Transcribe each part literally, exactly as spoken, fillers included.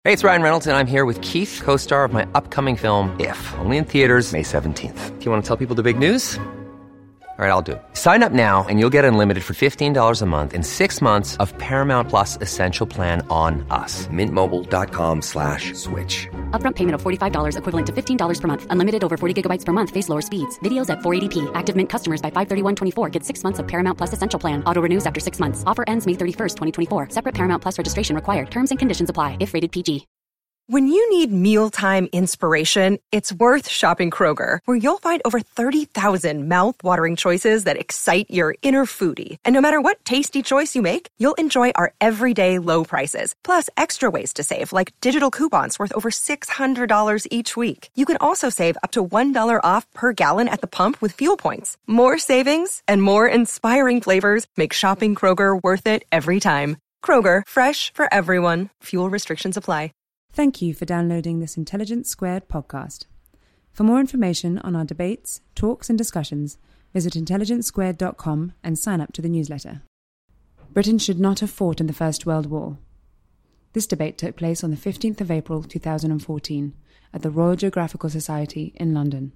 Hey, it's Ryan Reynolds, and I'm here with Keith, co-star of my upcoming film, If, only in theaters May seventeenth. Do you want to tell people the big news? All right, I'll do it. Sign up now and you'll get unlimited for fifteen dollars a month and six months of Paramount Plus Essential Plan on us. Mint Mobile dot com slash switch. Upfront payment of forty-five dollars equivalent to fifteen dollars per month. Unlimited over forty gigabytes per month. Face lower speeds. Videos at four eighty p. Active Mint customers by five thirty-one twenty-four get six months of Paramount Plus Essential Plan. Auto renews after six months. Offer ends May thirty-first, twenty twenty-four. Separate Paramount Plus registration required. Terms and conditions apply if rated P G. When you need mealtime inspiration, it's worth shopping Kroger, where you'll find over thirty thousand mouth-watering choices that excite your inner foodie. And no matter what tasty choice you make, you'll enjoy our everyday low prices, plus extra ways to save, like digital coupons worth over six hundred dollars each week. You can also save up to one dollar off per gallon at the pump with fuel points. More savings and more inspiring flavors make shopping Kroger worth it every time. Kroger, fresh for everyone. Fuel restrictions apply. Thank you for downloading this Intelligence Squared podcast. For more information on our debates, talks and discussions, visit intelligence squared dot com and sign up to the newsletter. Britain should not have fought in the First World War. This debate took place on the fifteenth of April two thousand fourteen at the Royal Geographical Society in London.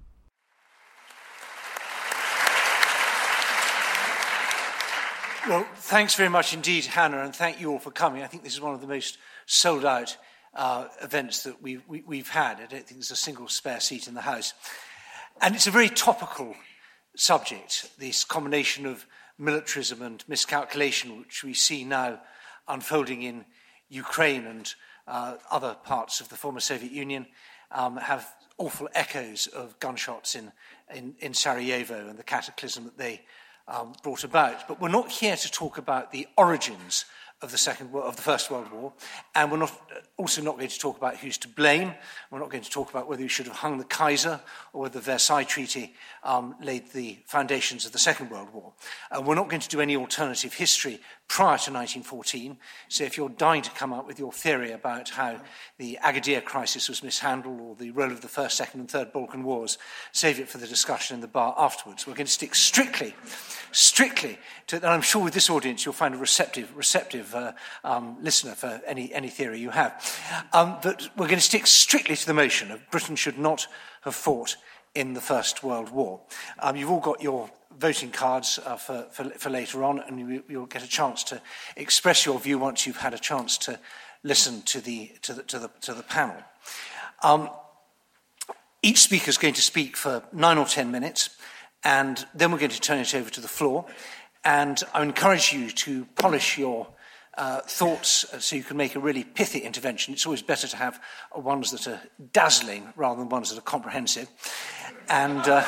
Well, thanks very much indeed, Hannah, and thank you all for coming. I think this is one of the most sold-out Uh, events that we've, we, we've had. I don't think there's a single spare seat in the House. And it's a very topical subject, this combination of militarism and miscalculation, which we see now unfolding in Ukraine and uh, other parts of the former Soviet Union, um, have awful echoes of gunshots in, in, in Sarajevo and the cataclysm that they um, brought about. But we're not here to talk about the origins of the second of the First World War, and we're not also not going to talk about who's to blame. We're not going to talk about whether we should have hung the Kaiser or whether the Versailles Treaty um, laid the foundations of the Second World War. And we're not going to do any alternative history prior to nineteen fourteen. So if you're dying to come up with your theory about how the Agadir crisis was mishandled or the role of the First, Second and Third Balkan Wars, save it for the discussion in the bar afterwards. We're going to stick strictly, strictly to, and I'm sure with this audience you'll find a receptive, receptive uh, um, listener for any, any theory you have. Um, but we're going to stick strictly to the motion of Britain should not have fought in the First World War. Um, you've all got your voting cards uh, for, for, for later on, and you, you'll get a chance to express your view once you've had a chance to listen to the, to the, to the, to the panel. Um, each speaker is going to speak for nine or ten minutes, and then we're going to turn it over to the floor. And I encourage you to polish your uh, thoughts so you can make a really pithy intervention. It's always better to have uh, ones that are dazzling rather than ones that are comprehensive. And... Uh,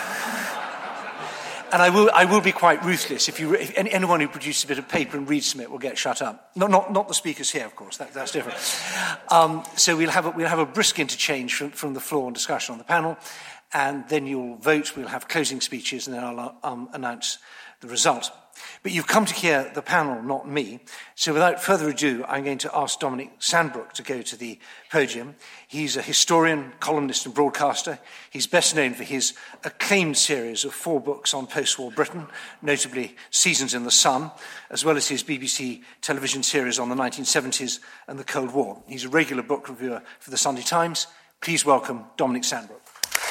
And I will, I will be quite ruthless. If you, if any, anyone who produces a bit of paper and reads from it will get shut up. Not, not, not the speakers here, of course. That, that's different. Um, so we'll have a, we'll have a brisk interchange from, from the floor and discussion on the panel, and then you'll vote. We'll have closing speeches, and then I'll um, announce the result. But you've come to hear the panel, not me. So without further ado, I'm going to ask Dominic Sandbrook to go to the podium. He's a historian, columnist and broadcaster. He's best known for his acclaimed series of four books on post-war Britain, notably Seasons in the Sun, as well as his B B C television series on the nineteen seventies and the Cold War. He's a regular book reviewer for the Sunday Times. Please welcome Dominic Sandbrook.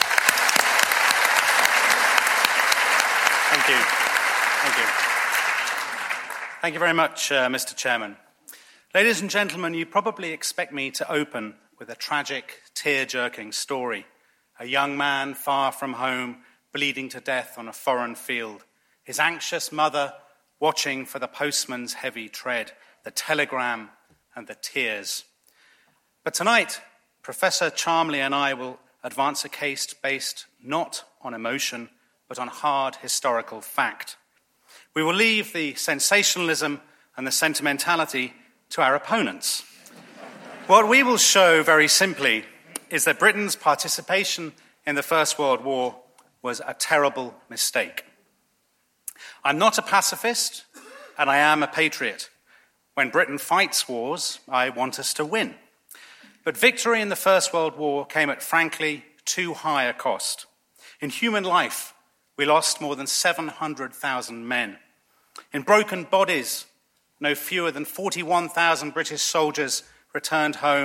Thank you. Thank you. Thank you very much, uh, Mister Chairman. Ladies and gentlemen, you probably expect me to open with a tragic, tear-jerking story. A young man far from home, bleeding to death on a foreign field. His anxious mother watching for the postman's heavy tread, the telegram and the tears. But tonight, Professor Charmley and I will advance a case based not on emotion, but on hard historical fact. We will leave the sensationalism and the sentimentality to our opponents. What we will show very simply is that Britain's participation in the First World War was a terrible mistake. I'm not a pacifist, and I am a patriot. When Britain fights wars, I want us to win. But victory in the First World War came at, frankly, too high a cost. In human life, we lost more than seven hundred thousand men. In broken bodies, no fewer than forty-one thousand British soldiers returned home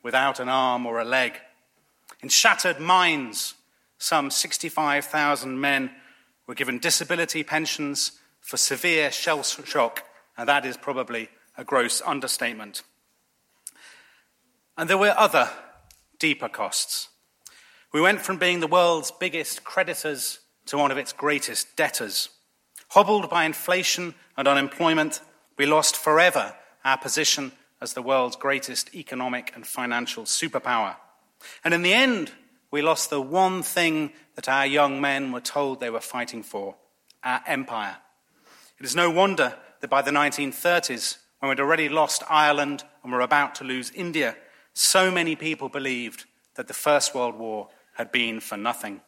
without an arm or a leg. In shattered mines, some sixty-five thousand men were given disability pensions for severe shell shock, and that is probably a gross understatement. And there were other deeper costs. We went from being the world's biggest creditors to one of its greatest debtors. Hobbled by inflation and unemployment, we lost forever our position as the world's greatest economic and financial superpower. And in the end, we lost the one thing that our young men were told they were fighting for, our empire. It is no wonder that by the nineteen thirties, when we'd already lost Ireland and were about to lose India, so many people believed that the First World War had been for nothing.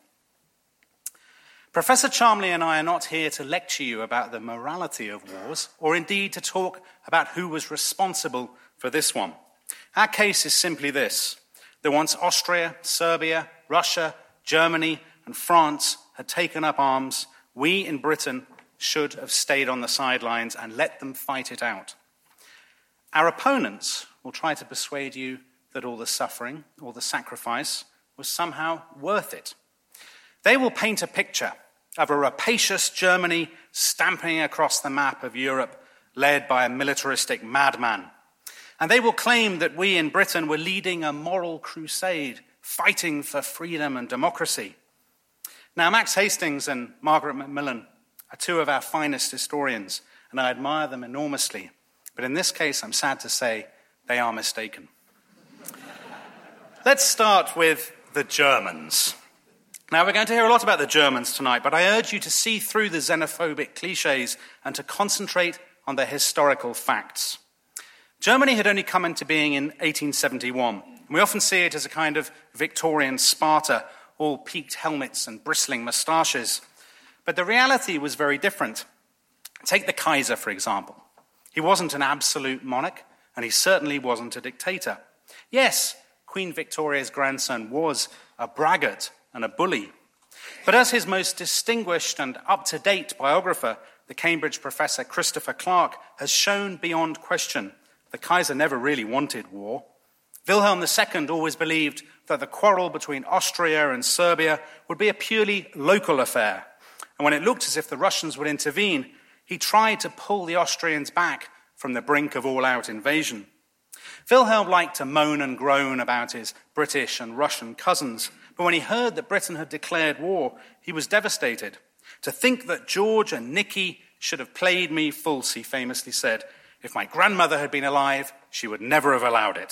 Professor Chalmley and I are not here to lecture you about the morality of wars, or indeed to talk about who was responsible for this one. Our case is simply this: that once Austria, Serbia, Russia, Germany, and France had taken up arms, we in Britain should have stayed on the sidelines and let them fight it out. Our opponents will try to persuade you that all the suffering, all the sacrifice, was somehow worth it. They will paint a picture of a rapacious Germany stamping across the map of Europe, led by a militaristic madman. And they will claim that we in Britain were leading a moral crusade, fighting for freedom and democracy. Now, Max Hastings and Margaret Macmillan are two of our finest historians, and I admire them enormously. But in this case, I'm sad to say, they are mistaken. Let's start with the Germans. Now, we're going to hear a lot about the Germans tonight, but I urge you to see through the xenophobic cliches and to concentrate on the historical facts. Germany had only come into being in eighteen seventy-one. We often see it as a kind of Victorian Sparta, all peaked helmets and bristling moustaches. But the reality was very different. Take the Kaiser, for example. He wasn't an absolute monarch, and he certainly wasn't a dictator. Yes, Queen Victoria's grandson was a braggart and a bully. But as his most distinguished and up-to-date biographer, the Cambridge professor Christopher Clark, has shown beyond question, the Kaiser never really wanted war. Wilhelm the Second always believed that the quarrel between Austria and Serbia would be a purely local affair. And when it looked as if the Russians would intervene, he tried to pull the Austrians back from the brink of all-out invasion. Wilhelm liked to moan and groan about his British and Russian cousins, but when he heard that Britain had declared war, he was devastated. To think that George and Nicky should have played me false, he famously said. If my grandmother had been alive, she would never have allowed it.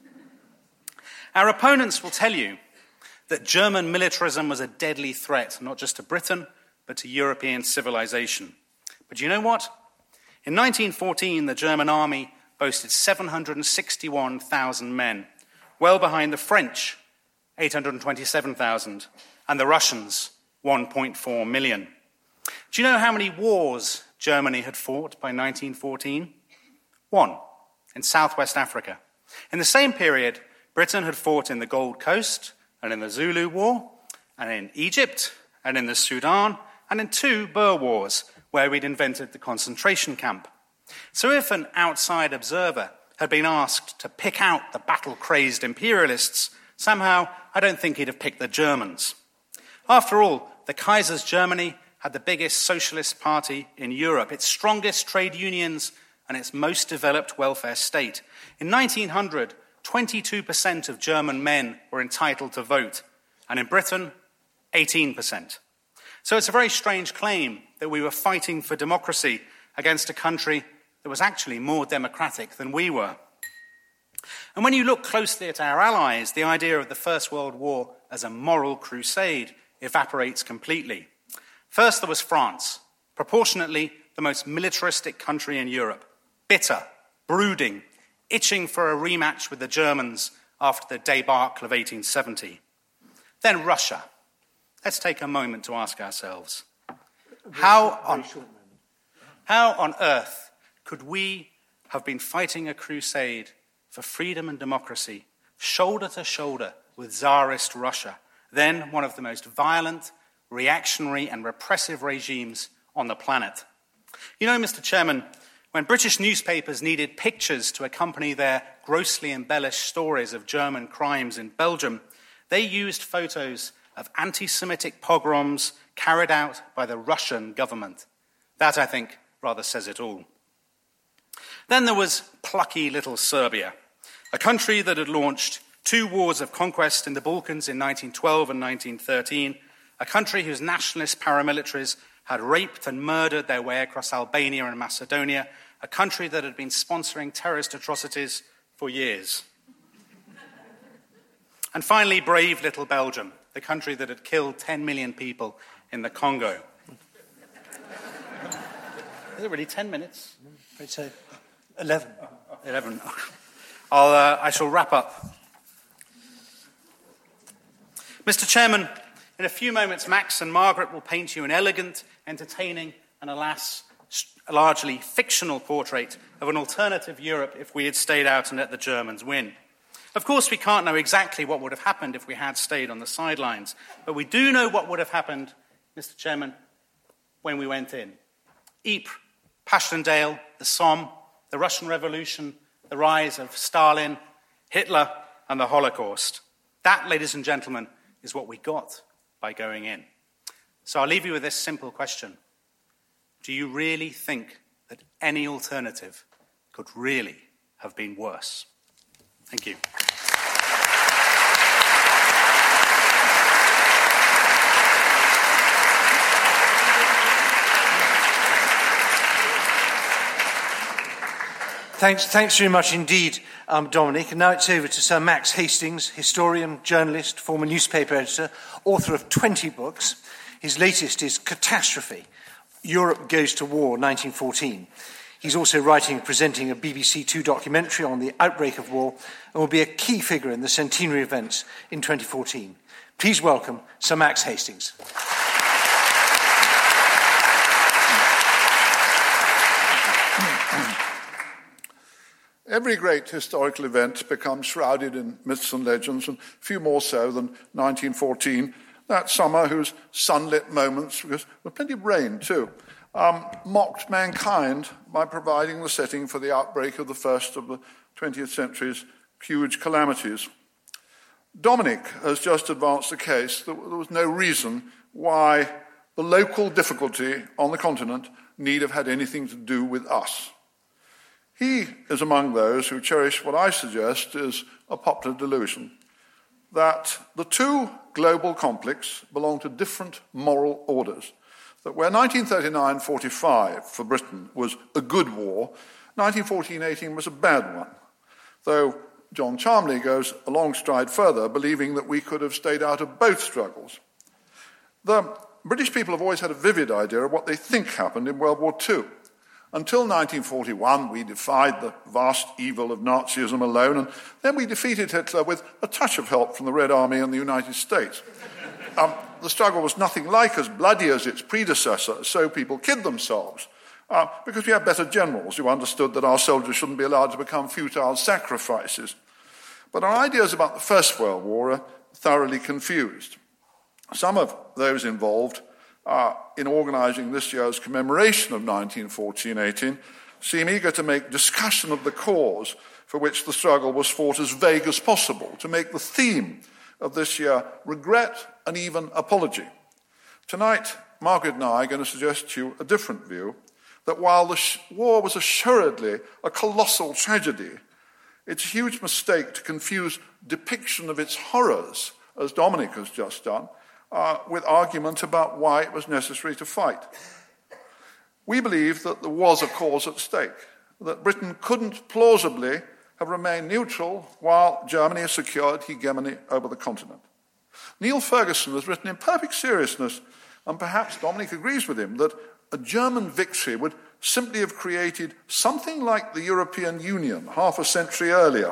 Our opponents will tell you that German militarism was a deadly threat, not just to Britain, but to European civilization. But you know what? In nineteen fourteen, the German army boasted seven hundred sixty-one thousand men, well behind the French, eight hundred twenty-seven thousand, and the Russians, one point four million. Do you know how many wars Germany had fought by nineteen fourteen? One, in southwest Africa. In the same period, Britain had fought in the Gold Coast and in the Zulu War, and in Egypt and in the Sudan, and in two Boer Wars, where we'd invented the concentration camp. So if an outside observer had been asked to pick out the battle-crazed imperialists, somehow I don't think he'd have picked the Germans. After all, the Kaiser's Germany had the biggest socialist party in Europe, its strongest trade unions, and its most developed welfare state. In nineteen hundred, twenty-two percent of German men were entitled to vote, and in Britain, eighteen percent. So it's a very strange claim that we were fighting for democracy against a country that was actually more democratic than we were. And when you look closely at our allies, the idea of the First World War as a moral crusade evaporates completely. First, there was France, proportionately the most militaristic country in Europe, bitter, brooding, itching for a rematch with the Germans after the debacle of eighteen seventy. Then Russia. Let's take a moment to ask ourselves, how on, how on earth could we have been fighting a crusade for freedom and democracy, shoulder to shoulder with Tsarist Russia, then one of the most violent, reactionary and repressive regimes on the planet? You know, Mister Chairman, When British newspapers needed pictures to accompany their grossly embellished stories of German crimes in Belgium, they used photos of anti-Semitic pogroms carried out by the Russian government. That, I think, rather says it all. Then there was plucky little Serbia, a country that had launched two wars of conquest in the Balkans in nineteen twelve and nineteen thirteen, a country whose nationalist paramilitaries had raped and murdered their way across Albania and Macedonia, a country that had been sponsoring terrorist atrocities for years. And finally, brave little Belgium, the country that had killed ten million people in the Congo. Is it really ten minutes? I'd say eleven. eleven. I'll, uh, I shall wrap up. Mister Chairman, in a few moments, Max and Margaret will paint you an elegant, entertaining, and alas, largely fictional portrait of an alternative Europe if we had stayed out and let the Germans win. Of course, we can't know exactly what would have happened if we had stayed on the sidelines, but we do know what would have happened, Mister Chairman, when we went in. Ypres, Passchendaele, the Somme, the Russian Revolution, the rise of Stalin, Hitler, and the Holocaust. That, ladies and gentlemen, is what we got by going in. So I'll leave you with this simple question. Do you really think that any alternative could really have been worse? Thank you. Thanks, thanks very much indeed, um, Dominic. And now it's over to Sir Max Hastings, historian, journalist, former newspaper editor, author of twenty books. His latest is Catastrophe, Europe Goes to War, nineteen fourteen. He's also writing and presenting a B B C Two documentary on the outbreak of war and will be a key figure in the centenary events in twenty fourteen. Please welcome Sir Max Hastings. Every great historical event becomes shrouded in myths and legends, and few more so than nineteen fourteen, that summer whose sunlit moments, because there was plenty of rain too, um, mocked mankind by providing the setting for the outbreak of the first of the twentieth century's huge calamities. Dominic has just advanced the case that there was no reason why the local difficulty on the continent need have had anything to do with us. He is among those who cherish what I suggest is a popular delusion, that the two global conflicts belong to different moral orders, that where nineteen thirty-nine forty-five for Britain was a good war, nineteen fourteen eighteen was a bad one, though John Charmley goes a long stride further, believing that we could have stayed out of both struggles. The British people have always had a vivid idea of what they think happened in World War Two. Until nineteen forty-one, we defied the vast evil of Nazism alone, and then we defeated Hitler with a touch of help from the Red Army and the United States. Um, the struggle was nothing like as bloody as its predecessor, so people kid themselves, uh, because we had better generals who understood that our soldiers shouldn't be allowed to become futile sacrifices. But our ideas about the First World War are thoroughly confused. Some of those involved Uh, in organising this year's commemoration of nineteen fourteen eighteen, seem eager to make discussion of the cause for which the struggle was fought as vague as possible, to make the theme of this year regret and even apology. Tonight, Margaret and I are going to suggest to you a different view, that while the sh- war was assuredly a colossal tragedy, it's a huge mistake to confuse depiction of its horrors, as Dominic has just done, Uh, with argument about why it was necessary to fight. We believe that there was a cause at stake, that Britain couldn't plausibly have remained neutral while Germany secured hegemony over the continent. Neil Ferguson has written in perfect seriousness, and perhaps Dominic agrees with him, that a German victory would simply have created something like the European Union half a century earlier.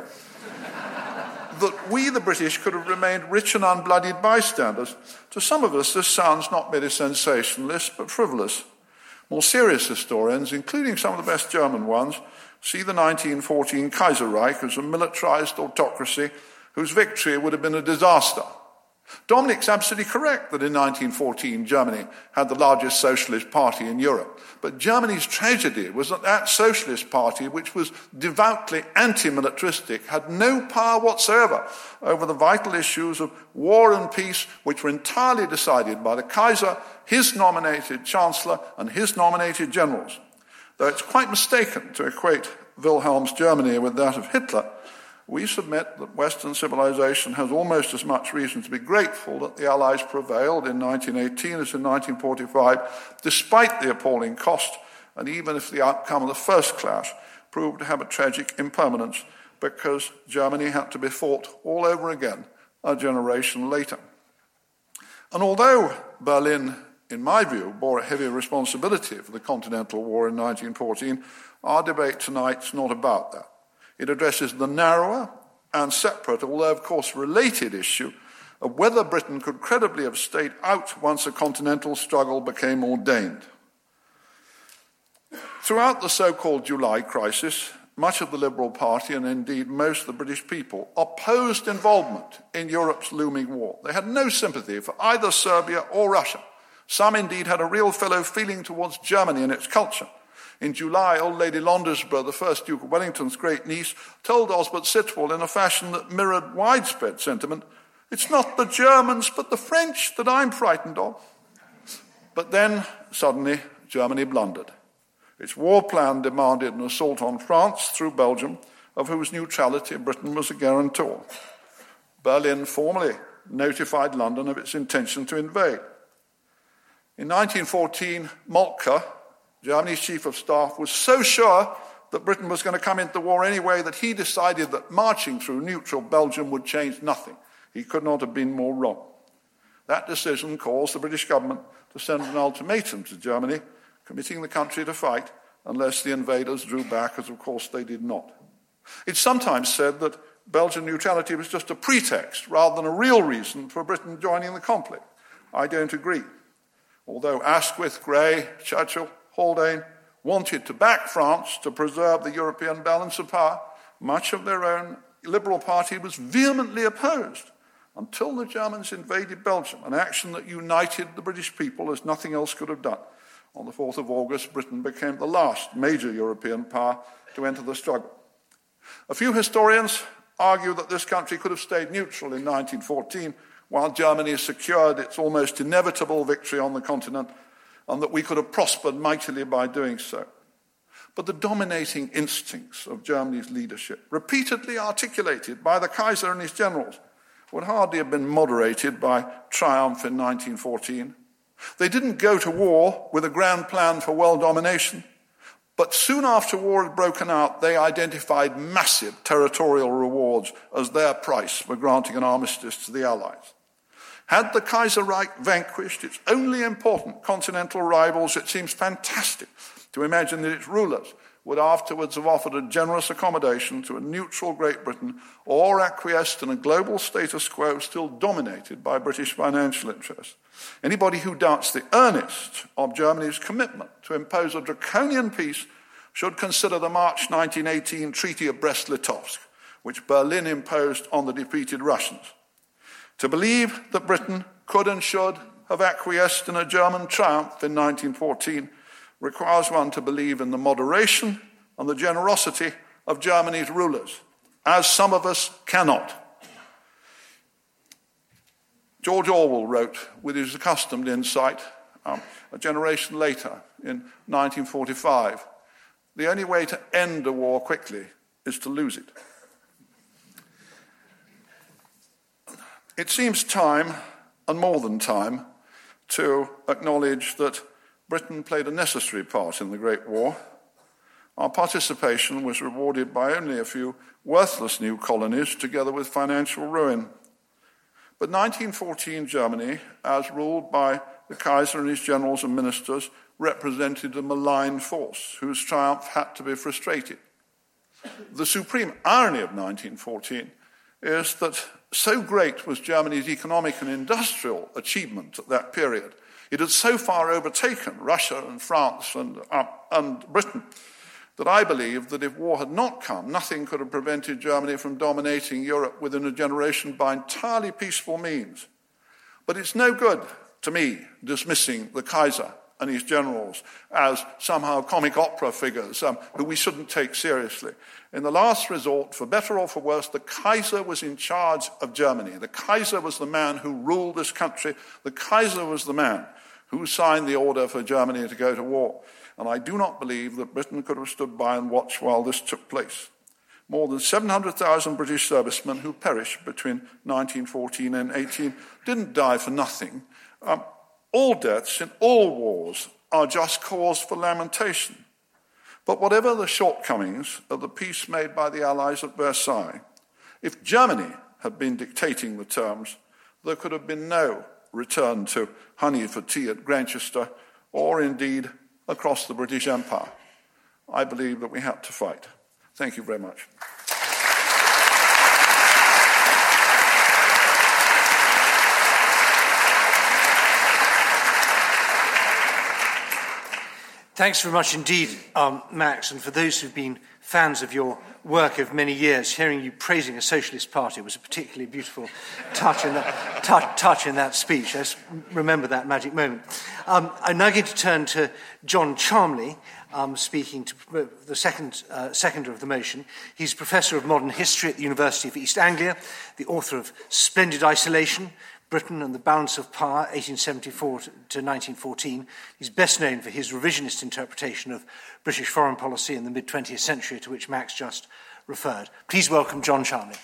That we, the British, could have remained rich and unbloodied bystanders. To some of us, this sounds not merely sensationalist, but frivolous. More serious historians, including some of the best German ones, see the nineteen fourteen Kaiserreich as a militarized autocracy whose victory would have been a disaster. Dominic's absolutely correct that in nineteen fourteen Germany had the largest socialist party in Europe. But Germany's tragedy was that that socialist party, which was devoutly anti-militaristic, had no power whatsoever over the vital issues of war and peace, which were entirely decided by the Kaiser, his nominated chancellor, and his nominated generals. Though it's quite mistaken to equate Wilhelm's Germany with that of Hitler, we submit that Western civilization has almost as much reason to be grateful that the Allies prevailed in nineteen eighteen as in nineteen forty-five, despite the appalling cost, and even if the outcome of the first clash proved to have a tragic impermanence, because Germany had to be fought all over again a generation later. And although Berlin, in my view, bore a heavy responsibility for the Continental War in nineteen fourteen, our debate tonight's not about that. It addresses the narrower and separate, although of course related, issue of whether Britain could credibly have stayed out once a continental struggle became ordained. Throughout the so-called July crisis, much of the Liberal Party, and indeed most of the British people, opposed involvement in Europe's looming war. They had no sympathy for either Serbia or Russia. Some indeed had a real fellow feeling towards Germany and its culture. In July, old Lady Londesborough, the first Duke of Wellington's great niece, told Osbert Sitwell in a fashion that mirrored widespread sentiment, "It's not the Germans but the French that I'm frightened of." But then, suddenly, Germany blundered. Its war plan demanded an assault on France through Belgium, of whose neutrality Britain was a guarantor. Berlin formally notified London of its intention to invade. In nineteen fourteen, Moltke, Germany's chief of staff, was so sure that Britain was going to come into the war anyway that he decided that marching through neutral Belgium would change nothing. He could not have been more wrong. That decision caused the British government to send an ultimatum to Germany, committing the country to fight unless the invaders drew back, as of course they did not. It's sometimes said that Belgian neutrality was just a pretext rather than a real reason for Britain joining the conflict. I don't agree. Although Asquith, Grey, Churchill, Haldane wanted to back France to preserve the European balance of power, much of their own Liberal Party was vehemently opposed until the Germans invaded Belgium, an action that united the British people as nothing else could have done. On the fourth of August, Britain became the last major European power to enter the struggle. A few historians argue that this country could have stayed neutral in nineteen fourteen while Germany secured its almost inevitable victory on the continent, and that we could have prospered mightily by doing so. But the dominating instincts of Germany's leadership, repeatedly articulated by the Kaiser and his generals, would hardly have been moderated by triumph in nineteen fourteen. They didn't go to war with a grand plan for world domination, but soon after war had broken out, they identified massive territorial rewards as their price for granting an armistice to the Allies. Had the Kaiserreich vanquished its only important continental rivals, it seems fantastic to imagine that its rulers would afterwards have offered a generous accommodation to a neutral Great Britain or acquiesced in a global status quo still dominated by British financial interests. Anybody who doubts the earnest of Germany's commitment to impose a draconian peace should consider the March nineteen eighteen Treaty of Brest-Litovsk, which Berlin imposed on the defeated Russians. To believe that Britain could and should have acquiesced in a German triumph in nineteen fourteen requires one to believe in the moderation and the generosity of Germany's rulers, as some of us cannot. George Orwell wrote, with his accustomed insight, um, a generation later, in nineteen forty-five, "The only way to end a war quickly is to lose it." It seems time, and more than time, to acknowledge that Britain played a necessary part in the Great War. Our participation was rewarded by only a few worthless new colonies, together with financial ruin. But nineteen fourteen Germany, as ruled by the Kaiser and his generals and ministers, represented a malign force whose triumph had to be frustrated. The supreme irony of nineteen fourteen is that so great was Germany's economic and industrial achievement at that period. It had so far overtaken Russia and France and, uh, and Britain that I believe that if war had not come, nothing could have prevented Germany from dominating Europe within a generation by entirely peaceful means. But it's no good to me dismissing the Kaiser and his generals as somehow comic opera figures um, who we shouldn't take seriously. In the last resort, for better or for worse, the Kaiser was in charge of Germany. The Kaiser was the man who ruled this country. The Kaiser was the man who signed the order for Germany to go to war. And I do not believe that Britain could have stood by and watched while this took place. More than seven hundred thousand British servicemen who perished between nineteen fourteen and eighteen didn't die for nothing. Um, all deaths in all wars are just cause for lamentation. But whatever the shortcomings of the peace made by the Allies at Versailles, if Germany had been dictating the terms, there could have been no return to honey for tea at Grantchester or indeed across the British Empire. I believe that we had to fight. Thank you very much. Thanks very much indeed, um, Max, and for those who've been fans of your work of many years, hearing you praising a socialist party was a particularly beautiful touch in that, touch, touch in that speech. Let's remember that magic moment. Um, I'm now going to turn to John Charmley, um, speaking to the second uh, seconder of the motion. He's Professor of Modern History at the University of East Anglia, the author of Splendid Isolation, Britain and the Balance of Power, eighteen seventy-four to nineteen fourteen. He's best known for his revisionist interpretation of British foreign policy in the mid-twentieth century, to which Max just referred. Please welcome John Charmley.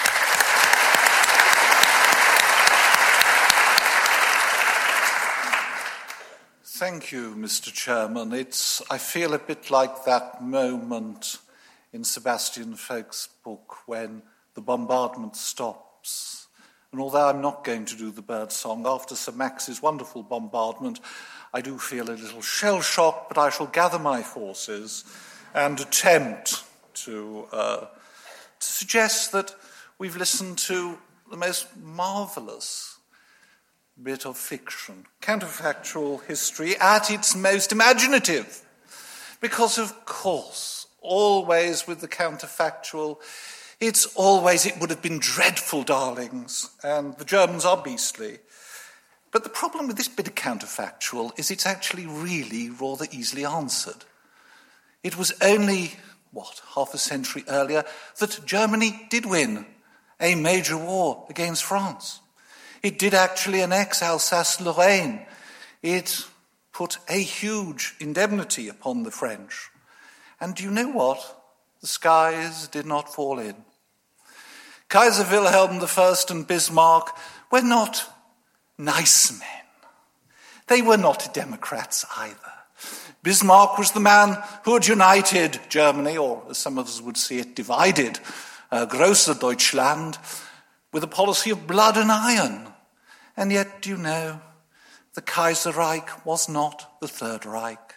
Thank you, Mister Chairman. It's, I feel a bit like that moment in Sebastian Faulk's book when the bombardment stops. And although I'm not going to do the bird song, after Sir Max's wonderful bombardment, I do feel a little shell-shocked, but I shall gather my forces and attempt to, uh, to suggest that we've listened to the most marvellous bit of fiction, counterfactual history at its most imaginative. Because, of course, always with the counterfactual, it's always, it would have been dreadful, darlings, and the Germans are beastly. But the problem with this bit of counterfactual is it's actually really rather easily answered. It was only, what, half a century earlier that Germany did win a major war against France. It did actually annex Alsace-Lorraine. It put a huge indemnity upon the French. And do you know what? The skies did not fall in. Kaiser Wilhelm the First and Bismarck were not nice men. They were not Democrats either. Bismarck was the man who had united Germany, or as some of us would see it, divided uh, Große Deutschland, with a policy of blood and iron. And yet, do you know, the Kaiserreich was not the Third Reich.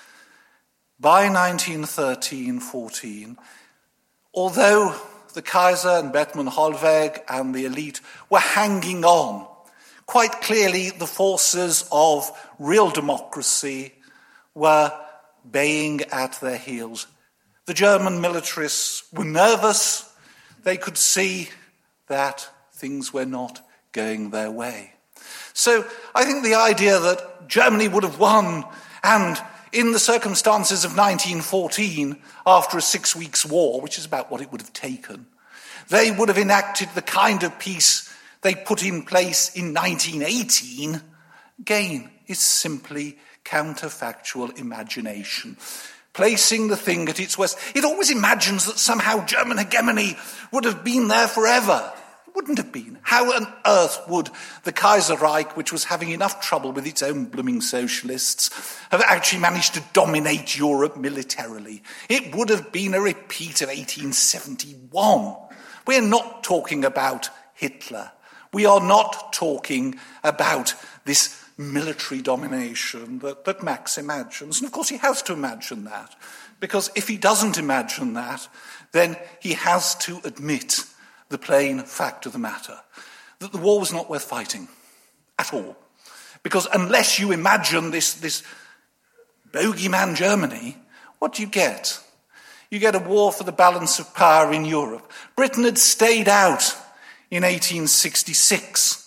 By nineteen thirteen fourteen, although the Kaiser and Bethmann Hollweg and the elite were hanging on, quite clearly the forces of real democracy were baying at their heels. The German militarists were nervous. They could see that things were not going their way. So I think the idea that Germany would have won, and in the circumstances of nineteen fourteen, after a six weeks war, which is about what it would have taken, they would have enacted the kind of peace they put in place in nineteen eighteen, again, is simply counterfactual imagination. Placing the thing at its worst. It always imagines that somehow German hegemony would have been there forever. It wouldn't have been. How on earth would the Kaiserreich, which was having enough trouble with its own blooming socialists, have actually managed to dominate Europe militarily? It would have been a repeat of eighteen seventy-one. We're not talking about Hitler. We are not talking about this military domination that, that Max imagines. And of course he has to imagine that, because if he doesn't imagine that, then he has to admit the plain fact of the matter, that the war was not worth fighting at all. Because unless you imagine this, this bogeyman Germany, what do you get? You get a war for the balance of power in Europe. Britain had stayed out in eighteen sixty-six.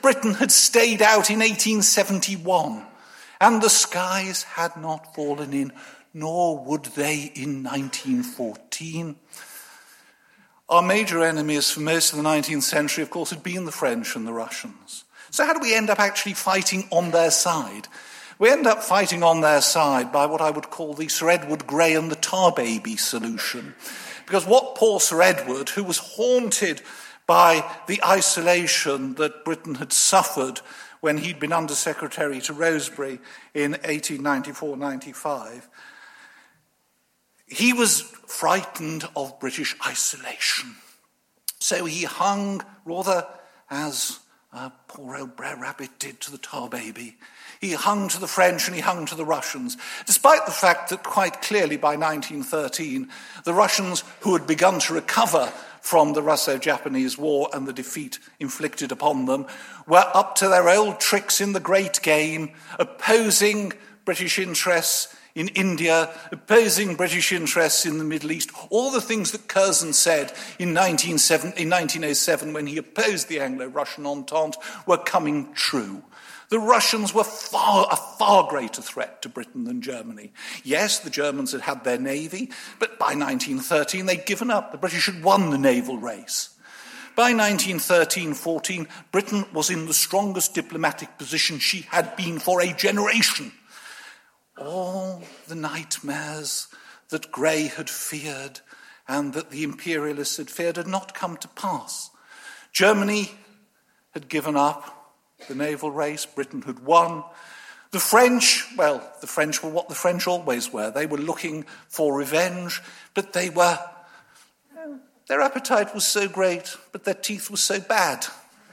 Britain had stayed out in eighteen seventy-one, and the skies had not fallen in, nor would they in nineteen fourteen. Our major enemies for most of the nineteenth century, of course, had been the French and the Russians. So how do we end up actually fighting on their side? We end up fighting on their side by what I would call the Sir Edward Grey and the Tar Baby solution. Because what poor Sir Edward, who was haunted by the isolation that Britain had suffered when he'd been Under-Secretary to Rosebery in eighteen ninety-four ninety-five, he was frightened of British isolation. So he hung, rather as uh, poor old Brer Rabbit did to the Tar Baby, he hung to the French and he hung to the Russians, despite the fact that quite clearly by nineteen thirteen, the Russians, who had begun to recover from the Russo-Japanese War and the defeat inflicted upon them, were up to their old tricks in the great game, opposing British interests in India, opposing British interests in the Middle East. All the things that Curzon said in nineteen oh seven when he opposed the Anglo-Russian Entente were coming true. The Russians were far, a far greater threat to Britain than Germany. Yes, the Germans had had their navy, but by nineteen thirteen they'd given up. The British had won the naval race. By nineteen thirteen fourteen, Britain was in the strongest diplomatic position she had been for a generation. All the nightmares that Grey had feared and that the imperialists had feared had not come to pass. Germany had given up the naval race, Britain had won. The French, well, the French were what the French always were. They were looking for revenge, but they were, their appetite was so great, but their teeth were so bad.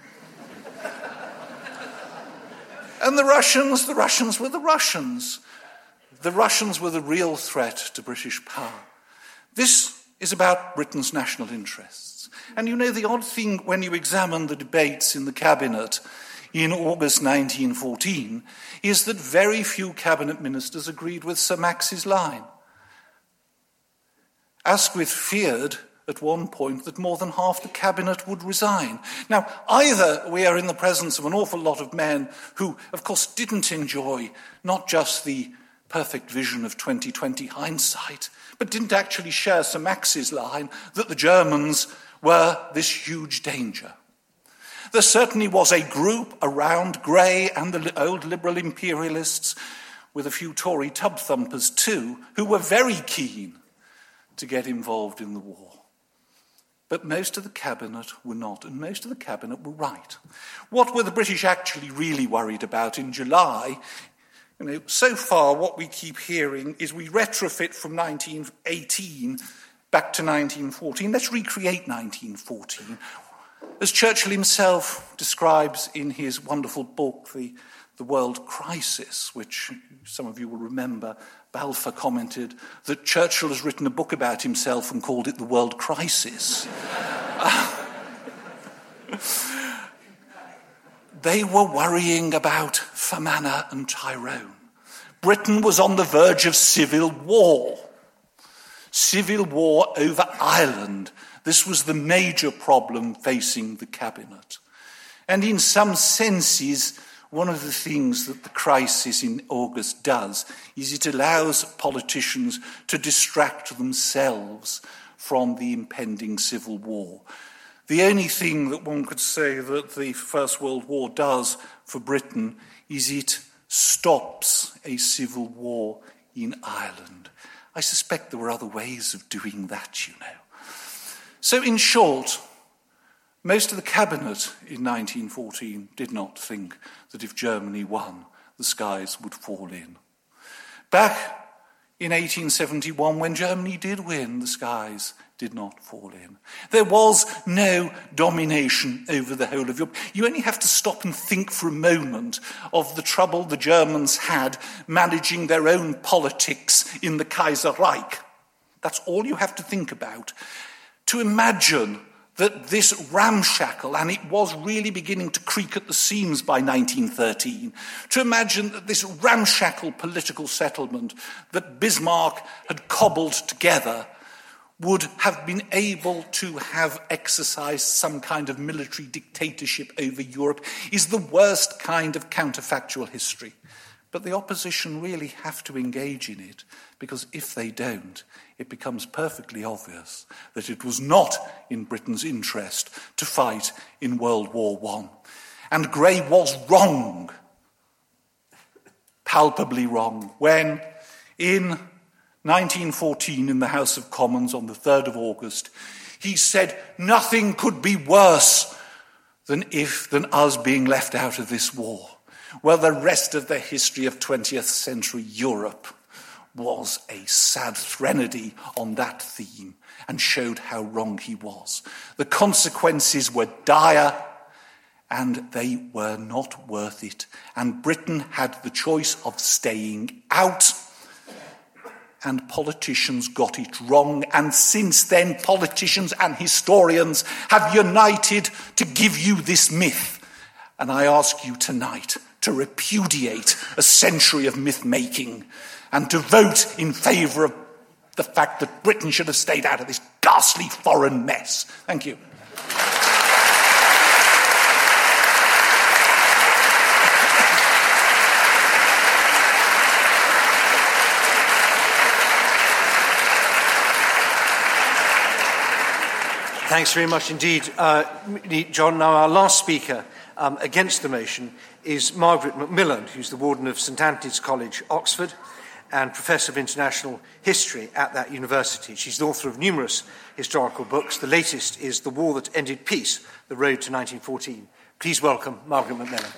And the Russians, the Russians were the Russians. The Russians were the real threat to British power. This is about Britain's national interests. And you know, the odd thing when you examine the debates in the cabinet in August nineteen fourteen is that very few cabinet ministers agreed with Sir Max's line. Asquith feared at one point that more than half the cabinet would resign. Now, either we are in the presence of an awful lot of men who, of course, didn't enjoy not just the perfect vision of twenty twenty hindsight, but didn't actually share Sir Max's line that the Germans were this huge danger. There certainly was a group around Grey and the old liberal imperialists, with a few Tory tub-thumpers too, who were very keen to get involved in the war. But most of the cabinet were not, and most of the cabinet were right. What were the British actually really worried about in July? You know, so far what we keep hearing is we retrofit from nineteen eighteen back to nineteen fourteen. Let's recreate nineteen fourteen. As Churchill himself describes in his wonderful book, The, the World Crisis, which some of you will remember, Balfour commented that Churchill has written a book about himself and called it The World Crisis. They were worrying about Fermanagh and Tyrone. Britain was on the verge of civil war. Civil war over Ireland. This was the major problem facing the cabinet. And in some senses, one of the things that the crisis in August does is it allows politicians to distract themselves from the impending civil war. The only thing that one could say that the First World War does for Britain is it stops a civil war in Ireland. I suspect there were other ways of doing that, you know. So in short, most of the cabinet in nineteen fourteen did not think that if Germany won, the skies would fall in. Back in eighteen seventy-one, when Germany did win, the skies did not fall in. There was no domination over the whole of Europe. You only have to stop and think for a moment of the trouble the Germans had managing their own politics in the Kaiserreich. That's all you have to think about. To imagine that this ramshackle, and it was really beginning to creak at the seams by nineteen thirteen, to imagine that this ramshackle political settlement that Bismarck had cobbled together would have been able to have exercised some kind of military dictatorship over Europe is the worst kind of counterfactual history. But the opposition really have to engage in it, because if they don't, it becomes perfectly obvious that it was not in Britain's interest to fight in World War One. And Grey was wrong, palpably wrong, when in nineteen fourteen in the House of Commons on the third of August, he said nothing could be worse than if than us being left out of this war. Well, the rest of the history of twentieth century Europe was a sad threnody on that theme and showed how wrong he was. The consequences were dire and they were not worth it. And Britain had the choice of staying out, and politicians got it wrong. And since then, politicians and historians have united to give you this myth. And I ask you tonight to repudiate a century of myth-making and to vote in favour of the fact that Britain should have stayed out of this ghastly foreign mess. Thank you. Thanks very much indeed, uh, John. Now, our last speaker um, against the motion is Margaret Macmillan, who's the Warden of St Anthony's College, Oxford, and Professor of International History at that university. She's the author of numerous historical books. The latest is The War That Ended Peace, The Road to nineteen fourteen. Please welcome Margaret Macmillan.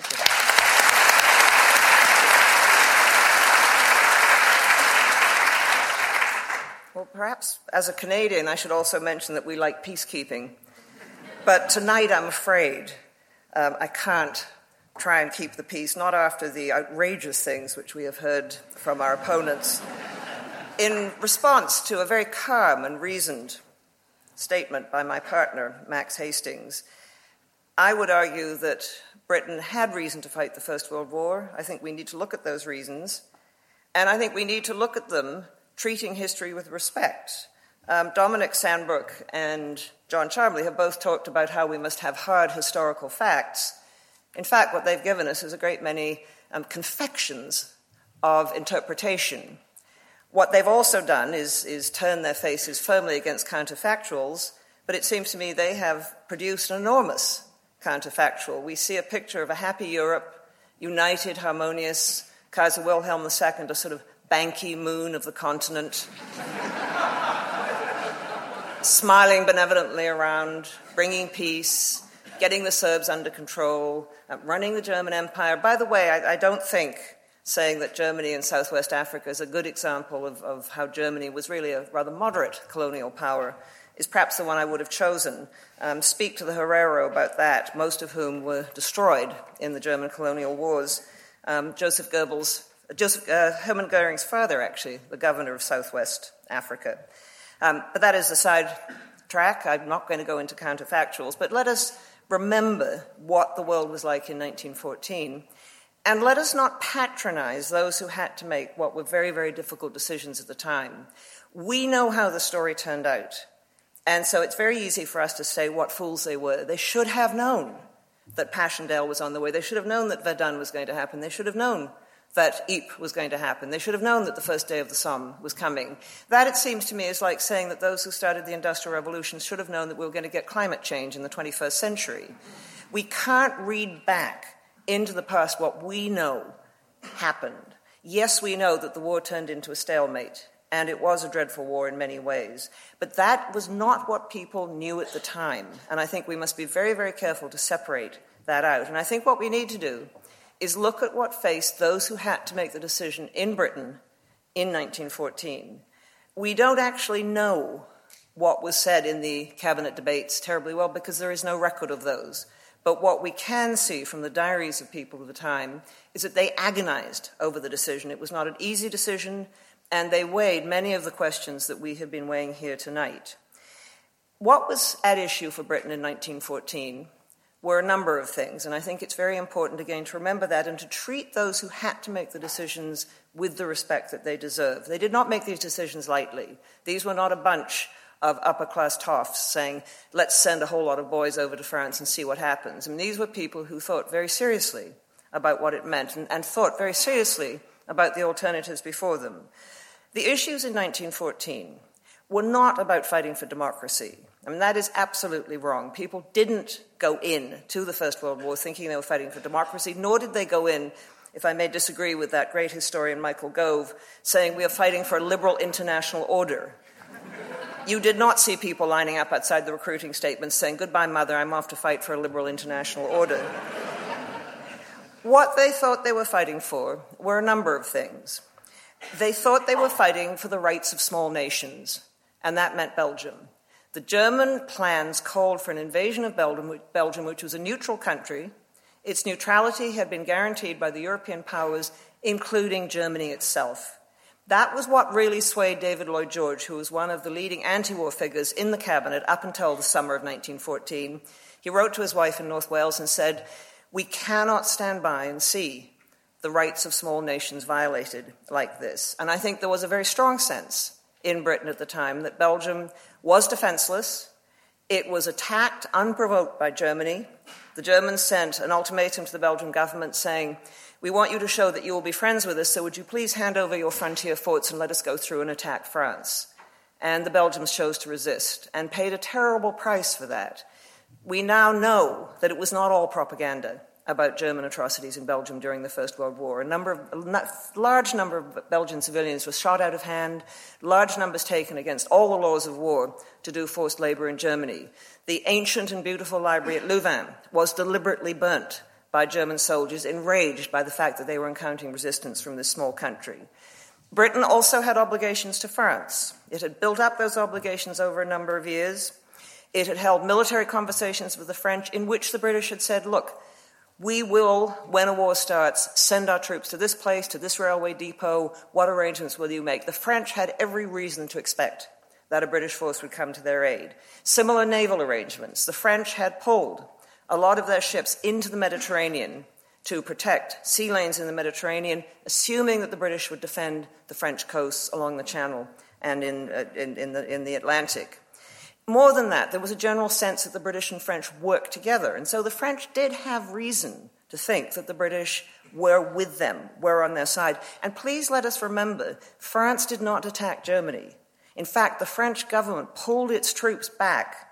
Well, perhaps as a Canadian, I should also mention that we like peacekeeping. But tonight, I'm afraid, um, I can't try and keep the peace, not after the outrageous things which we have heard from our opponents. In response to a very calm and reasoned statement by my partner, Max Hastings, I would argue that Britain had reason to fight the First World War. I think we need to look at those reasons, and I think we need to look at them treating history with respect. Um, Dominic Sandbrook and John Charmley have both talked about how we must have hard historical facts. In fact, what they've given us is a great many um, confections of interpretation. What they've also done is, is turn their faces firmly against counterfactuals, but it seems to me they have produced an enormous counterfactual. We see a picture of a happy Europe, united, harmonious, Kaiser Wilhelm the Second, a sort of Ban Ki-moon of the continent, smiling benevolently around, bringing peace, getting the Serbs under control, uh, running the German Empire. By the way, I, I don't think saying that Germany and Southwest Africa is a good example of, of how Germany was really a rather moderate colonial power is perhaps the one I would have chosen. Um, speak to the Herero about that, most of whom were destroyed in the German colonial wars. Um, Joseph Goebbels, Joseph uh, Hermann Goering's father, actually, the governor of Southwest Africa. Um, but that is a side track. I'm not going to go into counterfactuals, but let us remember what the world was like in nineteen fourteen, and let us not patronize those who had to make what were very, very difficult decisions at the time. We know how the story turned out, and so it's very easy for us to say what fools they were. They should have known that Passchendaele was on the way. They should have known that Verdun was going to happen. They should have known that Ypres was going to happen. They should have known that the first day of the Somme was coming. That, it seems to me, is like saying that those who started the Industrial Revolution should have known that we were going to get climate change in the twenty-first century. We can't read back into the past what we know happened. Yes, we know that the war turned into a stalemate, and it was a dreadful war in many ways. But that was not what people knew at the time, and I think we must be very, very careful to separate that out. And I think what we need to do is look at what faced those who had to make the decision in Britain in nineteen fourteen. We don't actually know what was said in the cabinet debates terribly well because there is no record of those. But what we can see from the diaries of people of the time is that they agonized over the decision. It was not an easy decision, and they weighed many of the questions that we have been weighing here tonight. What was at issue for Britain in nineteen fourteen were a number of things, and I think it's very important, again, to remember that and to treat those who had to make the decisions with the respect that they deserve. They did not make these decisions lightly. These were not a bunch of upper-class toffs saying, let's send a whole lot of boys over to France and see what happens. I mean, these were people who thought very seriously about what it meant and, and thought very seriously about the alternatives before them. The issues in nineteen fourteen were not about fighting for democracy. I mean, that is absolutely wrong. People didn't go in to the First World War thinking they were fighting for democracy, nor did they go in, if I may disagree with that great historian Michael Gove, saying we are fighting for a liberal international order. You did not see people lining up outside the recruiting statements saying, goodbye, mother, I'm off to fight for a liberal international order. What they thought they were fighting for were a number of things. They thought they were fighting for the rights of small nations, and that meant Belgium. The German plans called for an invasion of Belgium, Belgium, which was a neutral country. Its neutrality had been guaranteed by the European powers, including Germany itself. That was what really swayed David Lloyd George, who was one of the leading anti-war figures in the cabinet up until the summer of nineteen fourteen. He wrote to his wife in North Wales and said, we cannot stand by and see the rights of small nations violated like this. And I think there was a very strong sense in Britain at the time that Belgium was defenseless. It was attacked unprovoked by Germany. The Germans sent an ultimatum to the Belgian government saying, we want you to show that you will be friends with us, so would you please hand over your frontier forts and let us go through and attack France? And the Belgians chose to resist and paid a terrible price for that. We now know that it was not all propaganda about German atrocities in Belgium during the First World War. A number of, a large number of Belgian civilians were shot out of hand, large numbers taken against all the laws of war to do forced labor in Germany. The ancient and beautiful library at Louvain was deliberately burnt by German soldiers, enraged by the fact that they were encountering resistance from this small country. Britain also had obligations to France. It had built up those obligations over a number of years. It had held military conversations with the French in which the British had said, look, we will, when a war starts, send our troops to this place, to this railway depot. What arrangements will you make? The French had every reason to expect that a British force would come to their aid. Similar naval arrangements. The French had pulled a lot of their ships into the Mediterranean to protect sea lanes in the Mediterranean, assuming that the British would defend the French coasts along the Channel and in, uh, in, in, the, in the Atlantic. More than that, there was a general sense that the British and French worked together. And so the French did have reason to think that the British were with them, were on their side. And please let us remember, France did not attack Germany. In fact, the French government pulled its troops back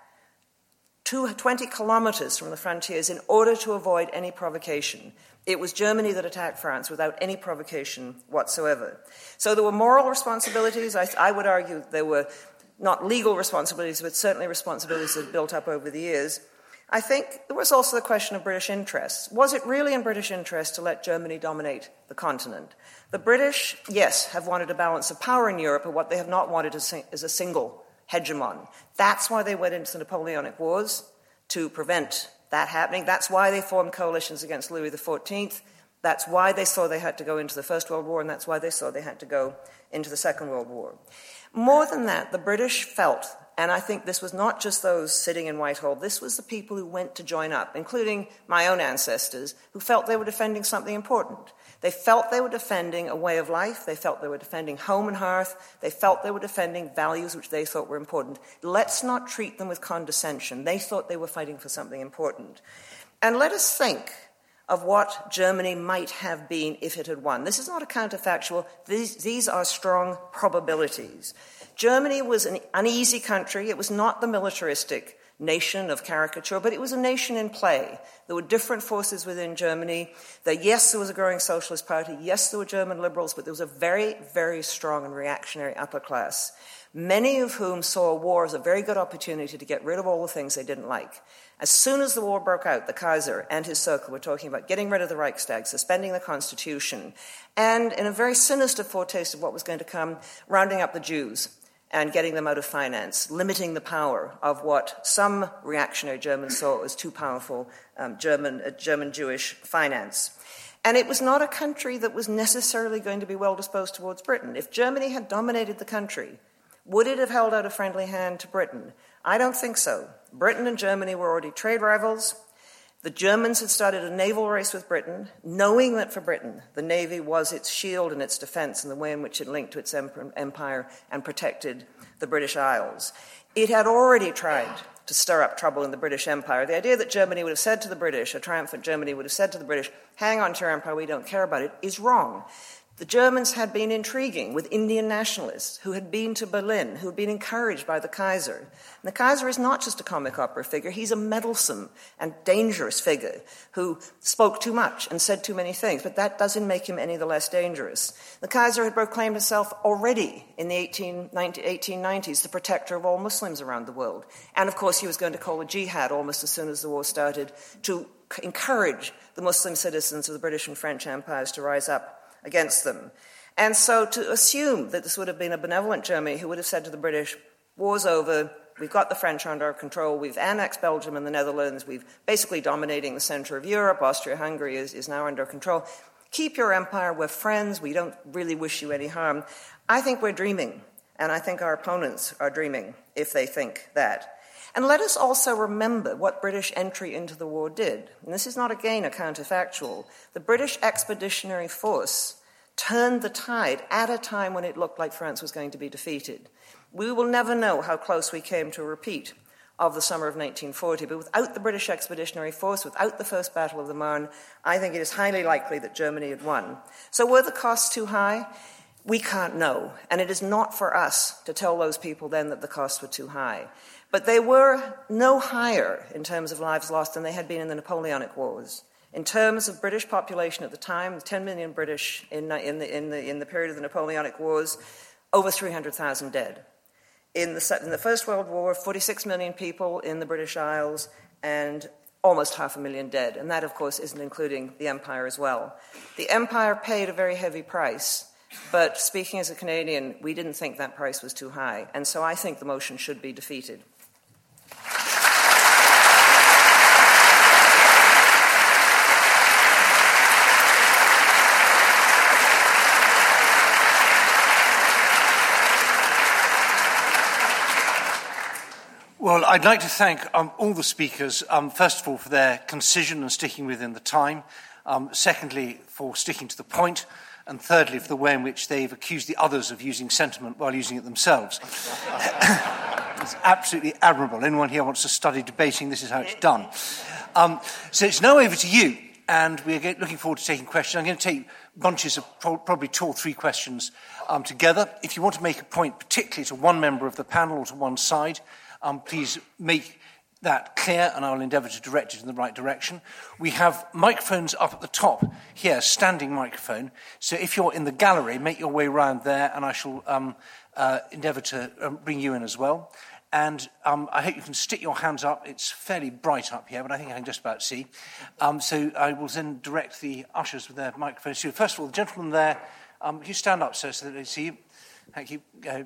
twenty kilometers from the frontiers in order to avoid any provocation. It was Germany that attacked France without any provocation whatsoever. So there were moral responsibilities. I, I would argue that there were not legal responsibilities, but certainly responsibilities that had built up over the years. I think there was also the question of British interests. Was it really in British interest to let Germany dominate the continent? The British, yes, have wanted a balance of power in Europe, but what they have not wanted is a single hegemon. That's why they went into the Napoleonic Wars, to prevent that happening. That's why they formed coalitions against Louis the fourteenth. That's why they saw they had to go into the First World War, and that's why they saw they had to go into the Second World War. More than that, the British felt, and I think this was not just those sitting in Whitehall, this was the people who went to join up, including my own ancestors, who felt they were defending something important. They felt they were defending a way of life. They felt they were defending home and hearth. They felt they were defending values which they thought were important. Let's not treat them with condescension. They thought they were fighting for something important. And let us think of what Germany might have been if it had won. This is not a counterfactual. These, these are strong probabilities. Germany was an uneasy country. It was not the militaristic nation of caricature, but it was a nation in play. There were different forces within Germany. That yes, there was a growing socialist party. Yes, there were German liberals, but there was a very, very strong and reactionary upper class, many of whom saw war as a very good opportunity to get rid of all the things they didn't like. As soon as the war broke out, the Kaiser and his circle were talking about getting rid of the Reichstag, suspending the Constitution, and in a very sinister foretaste of what was going to come, rounding up the Jews and getting them out of finance, limiting the power of what some reactionary Germans saw as too powerful um, German, uh, German Jewish finance. And it was not a country that was necessarily going to be well disposed towards Britain. If Germany had dominated the country, would it have held out a friendly hand to Britain? I don't think so. Britain and Germany were already trade rivals. The Germans had started a naval race with Britain, knowing that for Britain, the Navy was its shield and its defense and the way in which it linked to its empire and protected the British Isles. It had already tried to stir up trouble in the British Empire. The idea that Germany would have said to the British, a triumphant Germany would have said to the British, hang on to your empire, we don't care about it, is wrong. The Germans had been intriguing with Indian nationalists who had been to Berlin, who had been encouraged by the Kaiser. And the Kaiser is not just a comic opera figure, he's a meddlesome and dangerous figure who spoke too much and said too many things, but that doesn't make him any the less dangerous. The Kaiser had proclaimed himself already in the eighteen nineties the protector of all Muslims around the world. And of course he was going to call a jihad almost as soon as the war started to encourage the Muslim citizens of the British and French empires to rise up against them. And so to assume that this would have been a benevolent Germany who would have said to the British, war's over, we've got the French under our control, we've annexed Belgium and the Netherlands, we've basically dominating the centre of Europe, Austria-Hungary is, is now under control, keep your empire, we're friends, we don't really wish you any harm. I think we're dreaming, and I think our opponents are dreaming if they think that. And let us also remember what British entry into the war did. And this is not, again, a counterfactual. The British Expeditionary Force turned the tide at a time when it looked like France was going to be defeated. We will never know how close we came to a repeat of the summer of nineteen forty, but without the British Expeditionary Force, without the First Battle of the Marne, I think it is highly likely that Germany had won. So were the costs too high? We can't know. And it is not for us to tell those people then that the costs were too high. But they were no higher in terms of lives lost than they had been in the Napoleonic Wars. In terms of British population at the time, ten million British in, in, the, in, the, in the period of the Napoleonic Wars, over three hundred thousand dead. In the, in the First World War, forty-six million people in the British Isles and almost half a million dead. And that, of course, isn't including the Empire as well. The Empire paid a very heavy price. But speaking as a Canadian, we didn't think that price was too high. And so I think the motion should be defeated. Well, I'd like to thank um, all the speakers, um, first of all, for their concision and sticking within the time. Um, secondly, for sticking to the point. And thirdly, for the way in which they've accused the others of using sentiment while using it themselves. It's absolutely admirable. Anyone here wants to study debating, this is how it's done. Um, so it's now over to you, and we're looking forward to taking questions. I'm going to take bunches of pro- probably two or three questions um, together. If you want to make a point, particularly to one member of the panel or to one side, um, please make that clear, and I'll endeavour to direct it in the right direction. We have microphones up at the top here, standing microphone. So if you're in the gallery, make your way round there, and I shall um, uh, endeavour to um, bring you in as well. And um, I hope you can stick your hands up. It's fairly bright up here, but I think I can just about see. Um, so I will then direct the ushers with their microphones. So first of all, the gentleman there, um, if you stand up, sir, so that they see you. Thank you. Go.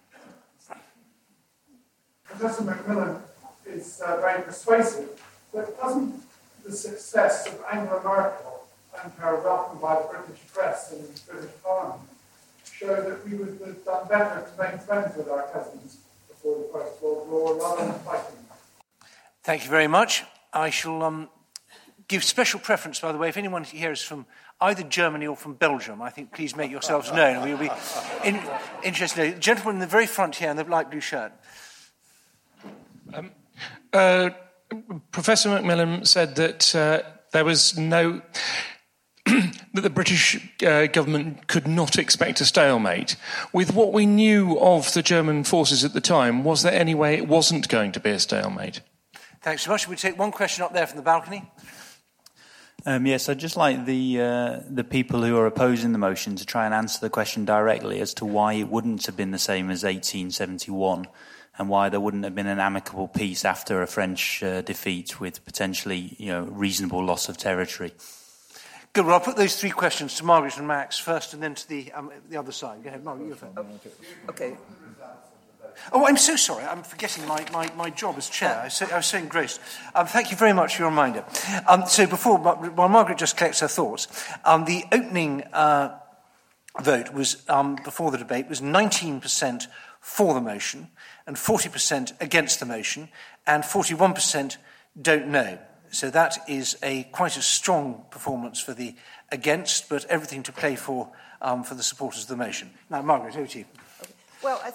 Professor Macmillan is uh, very persuasive, but doesn't the success of Angela Merkel and her welcome by the British press and the British Parliament show that we would have done better to make friends with our cousins before the First World War rather than fighting them? Thank you very much. I shall um, give special preference, by the way, if anyone here is from either Germany or from Belgium, I think please make yourselves known. We'll be in, interested. The gentleman in the very front here in the light blue shirt. Um, Uh, Professor Macmillan said that uh, there was no that the British uh, government could not expect a stalemate. With what we knew of the German forces at the time, was there any way it wasn't going to be a stalemate? Thanks so much. We take one question up there from the balcony. Um, yes, I'd just like the uh, the people who are opposing the motion to try and answer the question directly as to why it wouldn't have been the same as eighteen seventy-one. And why there wouldn't have been an amicable peace after a French uh, defeat with potentially, you know, reasonable loss of territory. Good. Well, I'll put those three questions to Margaret and Max first, and then to the um, the other side. Go ahead, Margaret. You're first. Okay. Oh, I'm so sorry. I'm forgetting my, my, my job as chair. I was so, I was so engrossed. Um, thank you very much for your reminder. Um, so before, while Margaret just collects her thoughts, um, the opening uh, vote was um, before the debate was nineteen percent for the motion, and forty percent against the motion, and forty-one percent don't know. So that is a quite a strong performance for the against, but everything to play for um, for the supporters of the motion. Now, Margaret, over to you. Okay. Well, I think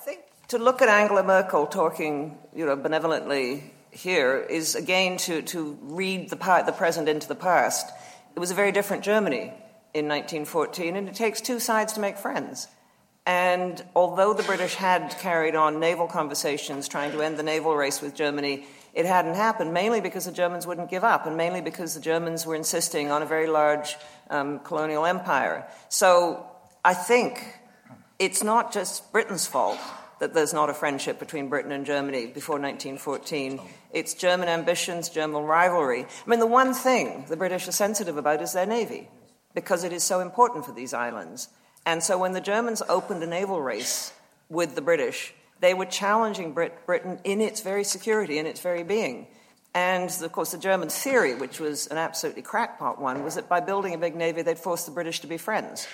to look at Angela Merkel talking, you know, benevolently here is, again, to, to read the, part, the present into the past. It was a very different Germany in nineteen fourteen, and it takes two sides to make friends. And although the British had carried on naval conversations trying to end the naval race with Germany, it hadn't happened, mainly because the Germans wouldn't give up, and mainly because the Germans were insisting on a very large um, colonial empire. So I think it's not just Britain's fault that there's not a friendship between Britain and Germany before nineteen fourteen. It's German ambitions, German rivalry. I mean, the one thing the British are sensitive about is their navy, because it is so important for these islands. And so when the Germans opened a naval race with the British, they were challenging Brit- Britain in its very security, in its very being. And, of course, the German theory, which was an absolutely crackpot one, was that by building a big navy, they'd force the British to be friends.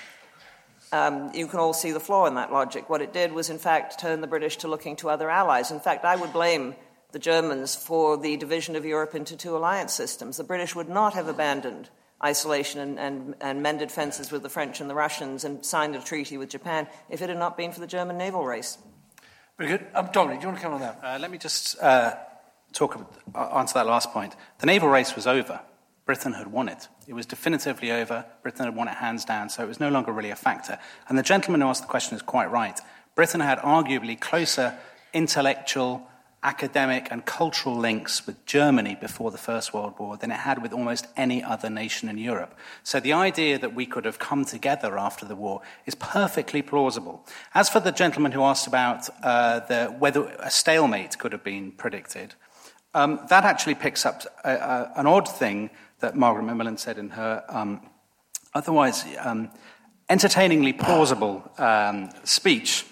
Um, you can all see the flaw in that logic. What it did was, in fact, turn the British to looking to other allies. In fact, I would blame the Germans for the division of Europe into two alliance systems. The British would not have abandoned isolation and, and, and mended fences with the French and the Russians and signed a treaty with Japan if it had not been for the German naval race. Very good. Um, Dominic, do you want to come on that? Uh, let me just uh, talk about, uh, answer that last point. The naval race was over. Britain had won it. It was definitively over. Britain had won it hands down, so it was no longer really a factor. And the gentleman who asked the question is quite right. Britain had arguably closer intellectual, academic and cultural links with Germany before the First World War than it had with almost any other nation in Europe. So the idea that we could have come together after the war is perfectly plausible. As for the gentleman who asked about uh, the, whether a stalemate could have been predicted, um, that actually picks up a, a, an odd thing that Margaret Macmillan said in her um, otherwise um, entertainingly plausible um, speech.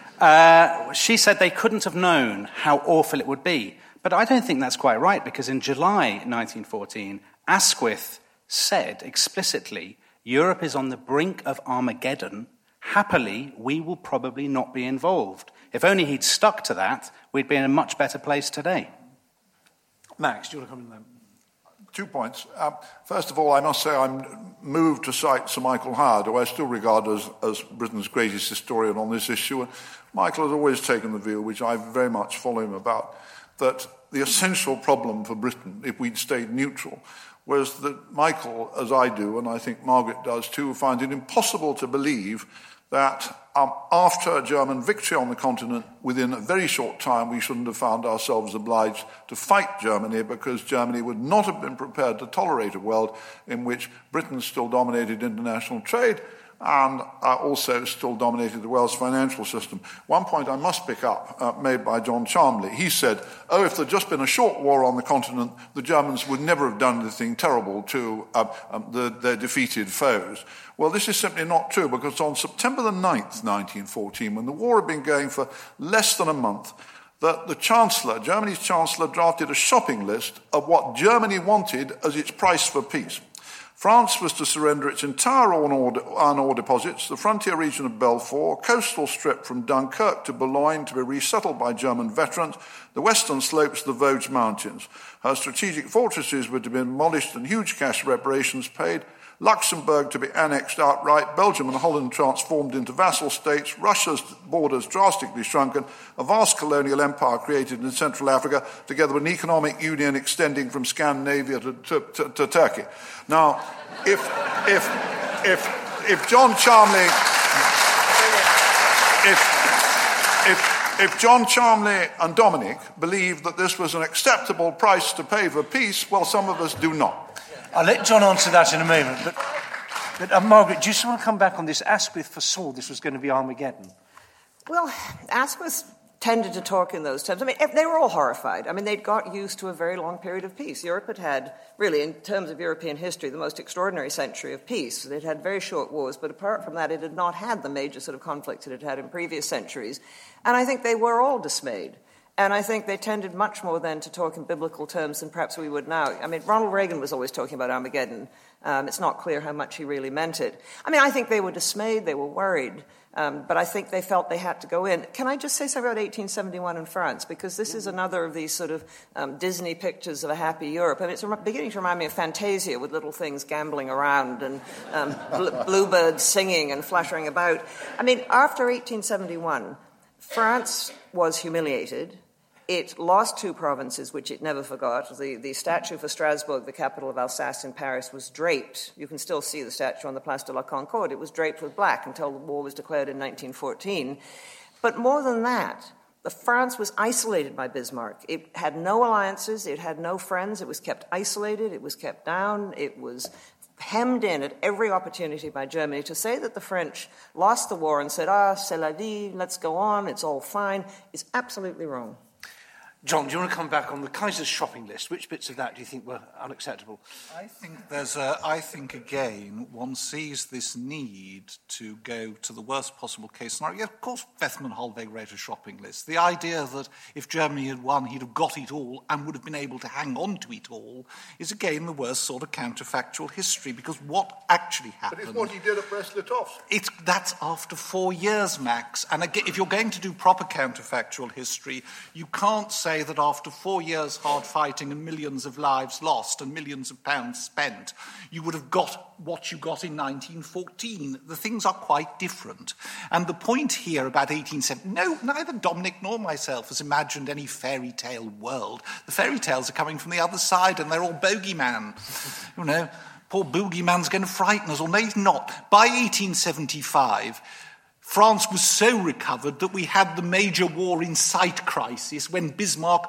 Uh, she said they couldn't have known how awful it would be. But I don't think that's quite right, because in July nineteen fourteen, Asquith said explicitly, Europe is on the brink of Armageddon. Happily, we will probably not be involved. If only he'd stuck to that, we'd be in a much better place today. Max, do you want to come in there? Two points. Uh, first of all, I must say I'm moved to cite Sir Michael Howard, who I still regard as, as Britain's greatest historian on this issue. And Michael has always taken the view, which I very much follow him about, that the essential problem for Britain, if we'd stayed neutral, was that Michael, as I do, and I think Margaret does too, finds it impossible to believe that um, after a German victory on the continent, within a very short time, we shouldn't have found ourselves obliged to fight Germany, because Germany would not have been prepared to tolerate a world in which Britain still dominated international trade and uh, also still dominated the world's financial system. One point I must pick up, uh, made by John Charmley. He said, oh, if there'd just been a short war on the continent, the Germans would never have done anything terrible to uh, um, the, their defeated foes. Well, this is simply not true, because on September the ninth, nineteen fourteen, when the war had been going for less than a month, the, the Chancellor, Germany's Chancellor, drafted a shopping list of what Germany wanted as its price for peace. France was to surrender its entire iron ore deposits, the frontier region of Belfort, coastal strip from Dunkirk to Boulogne to be resettled by German veterans, the western slopes of the Vosges Mountains. Her strategic fortresses were to be demolished and huge cash reparations paid, Luxembourg to be annexed outright, Belgium and Holland transformed into vassal states, Russia's borders drastically shrunken, a vast colonial empire created in Central Africa, together with an economic union extending from Scandinavia to, to, to, to Turkey. Now, if, if, if, if John Charmley, if, if, if John Charmley and Dominic believe that this was an acceptable price to pay for peace, well, some of us do not. I'll let John answer that in a moment. But, but uh, Margaret, do you just want to come back on this? Asquith foresaw this was going to be Armageddon. Well, Asquith tended to talk in those terms. I mean, they were all horrified. I mean, they'd got used to a very long period of peace. Europe had had, really, in terms of European history, the most extraordinary century of peace. It had very short wars, but apart from that, it had not had the major sort of conflicts it had had in previous centuries. And I think they were all dismayed. And I think they tended much more then to talk in biblical terms than perhaps we would now. I mean, Ronald Reagan was always talking about Armageddon. Um, it's not clear how much he really meant it. I mean, I think they were dismayed, they were worried, um, but I think they felt they had to go in. Can I just say something about eighteen seventy-one in France? Because this is another of these sort of um, Disney pictures of a happy Europe. I mean, it's beginning to remind me of Fantasia, with little things gambling around and um, bl- bluebirds singing and fluttering about. I mean, after eighteen seventy-one, France was humiliated. It lost two provinces, which it never forgot. The, the statue for Strasbourg, the capital of Alsace in Paris, was draped. You can still see the statue on the Place de la Concorde. It was draped with black until the war was declared in nineteen fourteen. But more than that, the France was isolated by Bismarck. It had no alliances. It had no friends. It was kept isolated. It was kept down. It was hemmed in at every opportunity by Germany. To say that the French lost the war and said, ah, c'est la vie, let's go on, it's all fine, is absolutely wrong. John, do you want to come back on the Kaiser's shopping list? Which bits of that do you think were unacceptable? I think there's a, I think, again, one sees this need to go to the worst possible case scenario. Yeah, of course, Bethmann Hollweg wrote a shopping list. The idea that if Germany had won, he'd have got it all and would have been able to hang on to it all is, again, the worst sort of counterfactual history, because what actually happened... But it's what he did at Brest-Litovsk. It's, that's after four years, Max. And again, if you're going to do proper counterfactual history, you can't say that after four years hard fighting and millions of lives lost and millions of pounds spent, you would have got what you got in nineteen fourteen. The things are quite different. And the point here about eighteen seventy, no, neither Dominic nor myself has imagined any fairy tale world. The fairy tales are coming from the other side and they're all bogeyman. You know, poor boogeyman's going to frighten us, or no, he's not. By eighteen seventy-five, France was so recovered that we had the major war in sight crisis when Bismarck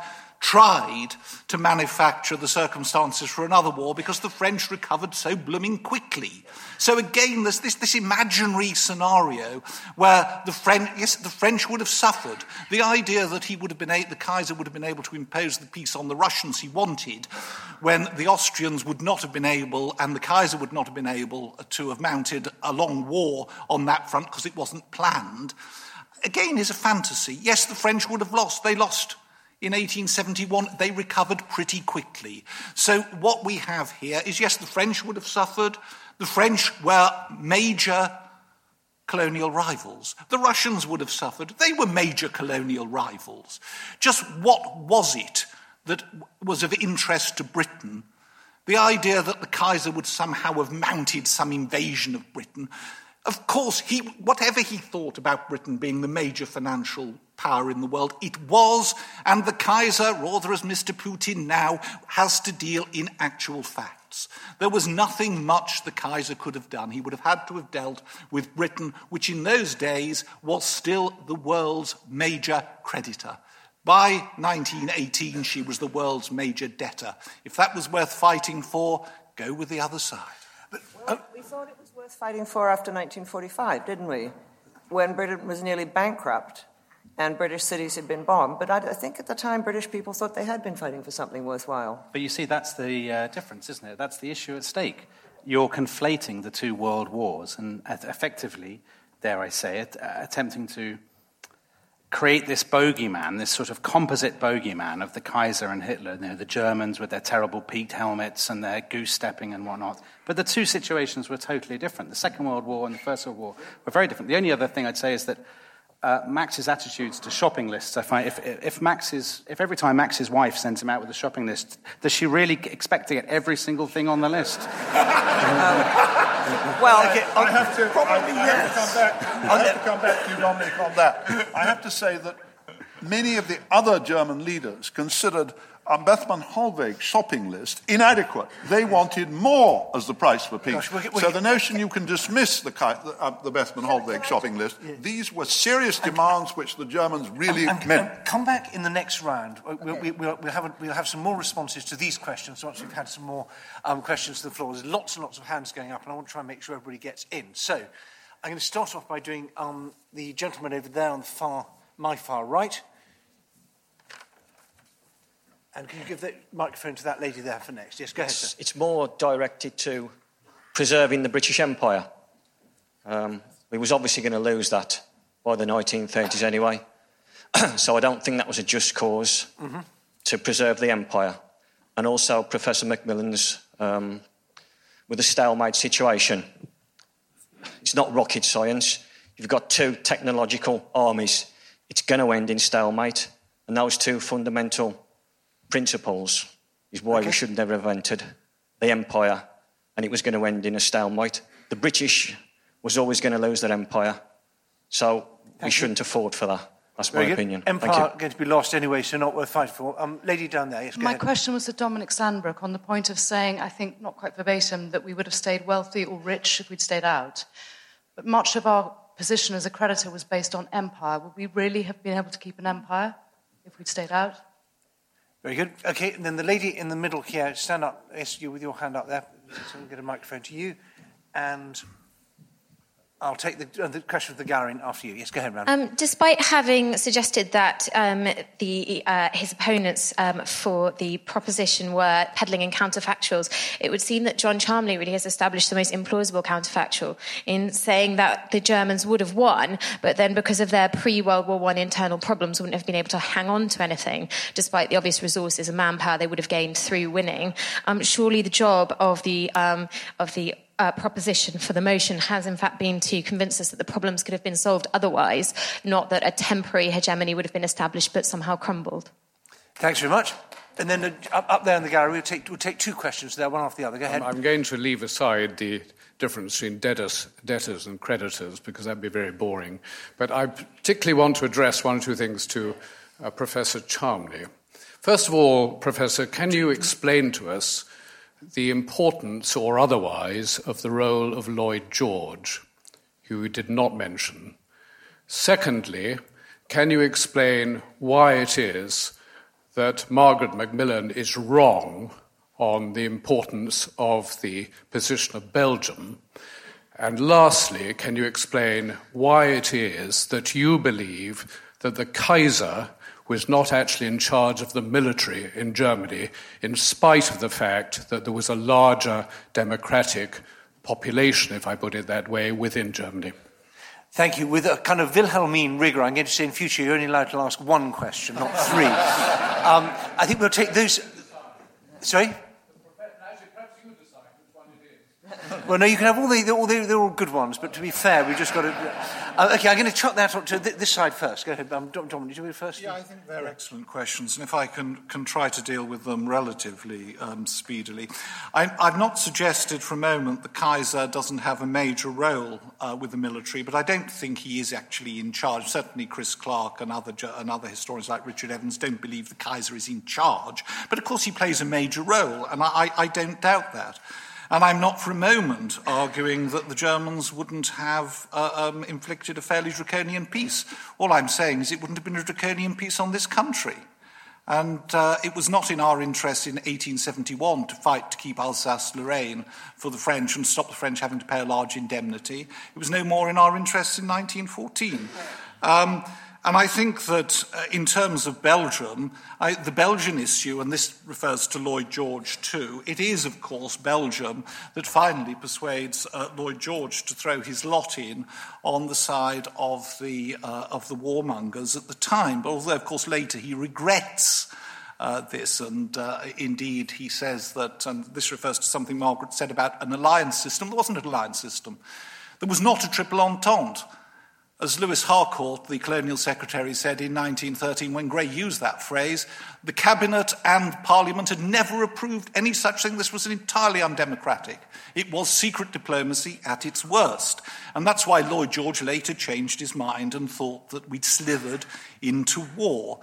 tried to manufacture the circumstances for another war because the French recovered so blooming quickly. So again, there's this, this imaginary scenario where the French, yes, the French would have suffered. The idea that he would have been, the Kaiser would have been able to impose the peace on the Russians he wanted, when the Austrians would not have been able, and the Kaiser would not have been able to have mounted a long war on that front because it wasn't planned, again is a fantasy. Yes, the French would have lost. They lost. In eighteen seventy-one, they recovered pretty quickly. So what we have here is, yes, the French would have suffered. The French were major colonial rivals. The Russians would have suffered. They were major colonial rivals. Just what was it that was of interest to Britain? The idea that the Kaiser would somehow have mounted some invasion of Britain. Of course, he, whatever he thought about Britain being the major financial power in the world, it was, and the Kaiser, rather as Mister Putin now, has to deal in actual facts. There was nothing much the Kaiser could have done. He would have had to have dealt with Britain, which in those days was still the world's major creditor. By nineteen eighteen, she was the world's major debtor. If that was worth fighting for, go with the other side. But, uh, well, we thought it was worth fighting for after nineteen forty-five, didn't we? When Britain was nearly bankrupt and British cities had been bombed. But I, I think at the time British people thought they had been fighting for something worthwhile. But you see, that's the uh, difference, isn't it? That's the issue at stake. You're conflating the two world wars and uh, effectively, dare I say it, uh, attempting to create this bogeyman, this sort of composite bogeyman of the Kaiser and Hitler, you know, the Germans with their terrible peaked helmets and their goose-stepping and whatnot. But the two situations were totally different. The Second World War and the First World War were very different. The only other thing I'd say is that uh, Max's attitudes to shopping lists, I find, if, if Max's, if every time Max's wife sends him out with a shopping list, does she really expect to get every single thing on the list? um, well, okay, I have to, probably I, I yes. have to come back. I have to come back to you, Dominic, on that. I have to say that many of the other German leaders considered a Bethmann Hollweg shopping list inadequate. They wanted more as the price for peace. Gosh, we're, we're, so the notion you can dismiss the, uh, the Bethmann Hollweg shopping list, yeah. These were serious demands which the Germans really and, and, meant. And come back in the next round. We'll, we, we'll, we'll, have a, we'll have some more responses to these questions once we've had some more um, questions to the floor. There's lots and lots of hands going up, and I want to try and make sure everybody gets in. So I'm going to start off by doing um, the gentleman over there on the far, my far right. And can you give the microphone to that lady there for next? Yes, go ahead, sir. It's more directed to preserving the British Empire. Um, we was obviously going to lose that by the nineteen thirties anyway. So I don't think that was a just cause mm-hmm. to preserve the empire. And also Professor Macmillan's, um, with the stalemate situation. It's not rocket science. You've got two technological armies. It's going to end in stalemate. And those two fundamental principles is why okay. we should never have entered the empire, and it was going to end in a stalemate. The British was always going to lose their empire, so Thank we shouldn't you. have fought for that. That's my Very good. opinion. Empire going to be lost anyway, so not worth fighting for. Um, lady down there, yes, go My ahead. question was to Dominic Sandbrook on the point of saying, I think not quite verbatim, that we would have stayed wealthy or rich if we'd stayed out. But much of our position as a creditor was based on empire. Would we really have been able to keep an empire if we'd stayed out? Very good. Okay, and then the lady in the middle here, stand up. Yes, you with your hand up there. So we'll get a microphone to you. And I'll take the, uh, the question of the gallery after you. Yes, go ahead, Rand. Um, despite having suggested that um, the, uh, his opponents um, for the proposition were peddling in counterfactuals, it would seem that John Charmley really has established the most implausible counterfactual in saying that the Germans would have won, but then because of their pre-World War One internal problems wouldn't have been able to hang on to anything, despite the obvious resources and manpower they would have gained through winning. Um, surely the job of the um, of the Uh, proposition for the motion has in fact been to convince us that the problems could have been solved otherwise, not that a temporary hegemony would have been established but somehow crumbled. Thanks very much. And then uh, up, up there in the gallery, we'll take, we'll take two questions there, one after the other. Go ahead. Um, I'm going to leave aside the difference between debtors, debtors and creditors because that would be very boring. But I particularly want to address one or two things to uh, Professor Charmley. First of all, Professor, can you explain to us the importance or otherwise of the role of Lloyd George, who you did not mention? Secondly, can you explain why it is that Margaret Macmillan is wrong on the importance of the position of Belgium? And lastly, can you explain why it is that you believe that the Kaiser was not actually in charge of the military in Germany, in spite of the fact that there was a larger democratic population, if I put it that way, within Germany? Thank you. With a kind of Wilhelmine rigour, I'm going to say in future you're only allowed to ask one question, not three. um, I think we'll take those... Sorry? Well, no, you can have all the, all the, they're all good ones, but to be fair, we've just got to... Uh, OK, I'm going to chuck that up to th- this side first. Go ahead, um, Dominic, do you want to go first? Yeah, I think they're excellent questions, and if I can, can try to deal with them relatively um, speedily. I, I've not suggested for a moment the Kaiser doesn't have a major role uh, with the military, but I don't think he is actually in charge. Certainly Chris Clark and other, and other historians like Richard Evans don't believe the Kaiser is in charge, but of course he plays a major role, and I, I don't doubt that. And I'm not for a moment arguing that the Germans wouldn't have uh, um, inflicted a fairly draconian peace. All I'm saying is it wouldn't have been a draconian peace on this country. And uh, it was not in our interest in eighteen seventy-one to fight to keep Alsace-Lorraine for the French and stop the French having to pay a large indemnity. It was no more in our interest in nineteen fourteen. Um, And I think that uh, in terms of Belgium, I, the Belgian issue, and this refers to Lloyd George too, it is, of course, Belgium that finally persuades uh, Lloyd George to throw his lot in on the side of the, uh, of the warmongers at the time. But although, of course, later he regrets uh, this, and uh, indeed he says that, and this refers to something Margaret said about an alliance system. There wasn't an alliance system. There was not a triple entente. As Lewis Harcourt, the colonial secretary, said in nineteen thirteen, when Grey used that phrase, the cabinet and parliament had never approved any such thing. This was entirely undemocratic. It was secret diplomacy at its worst. And that's why Lloyd George later changed his mind and thought that we'd slithered into war.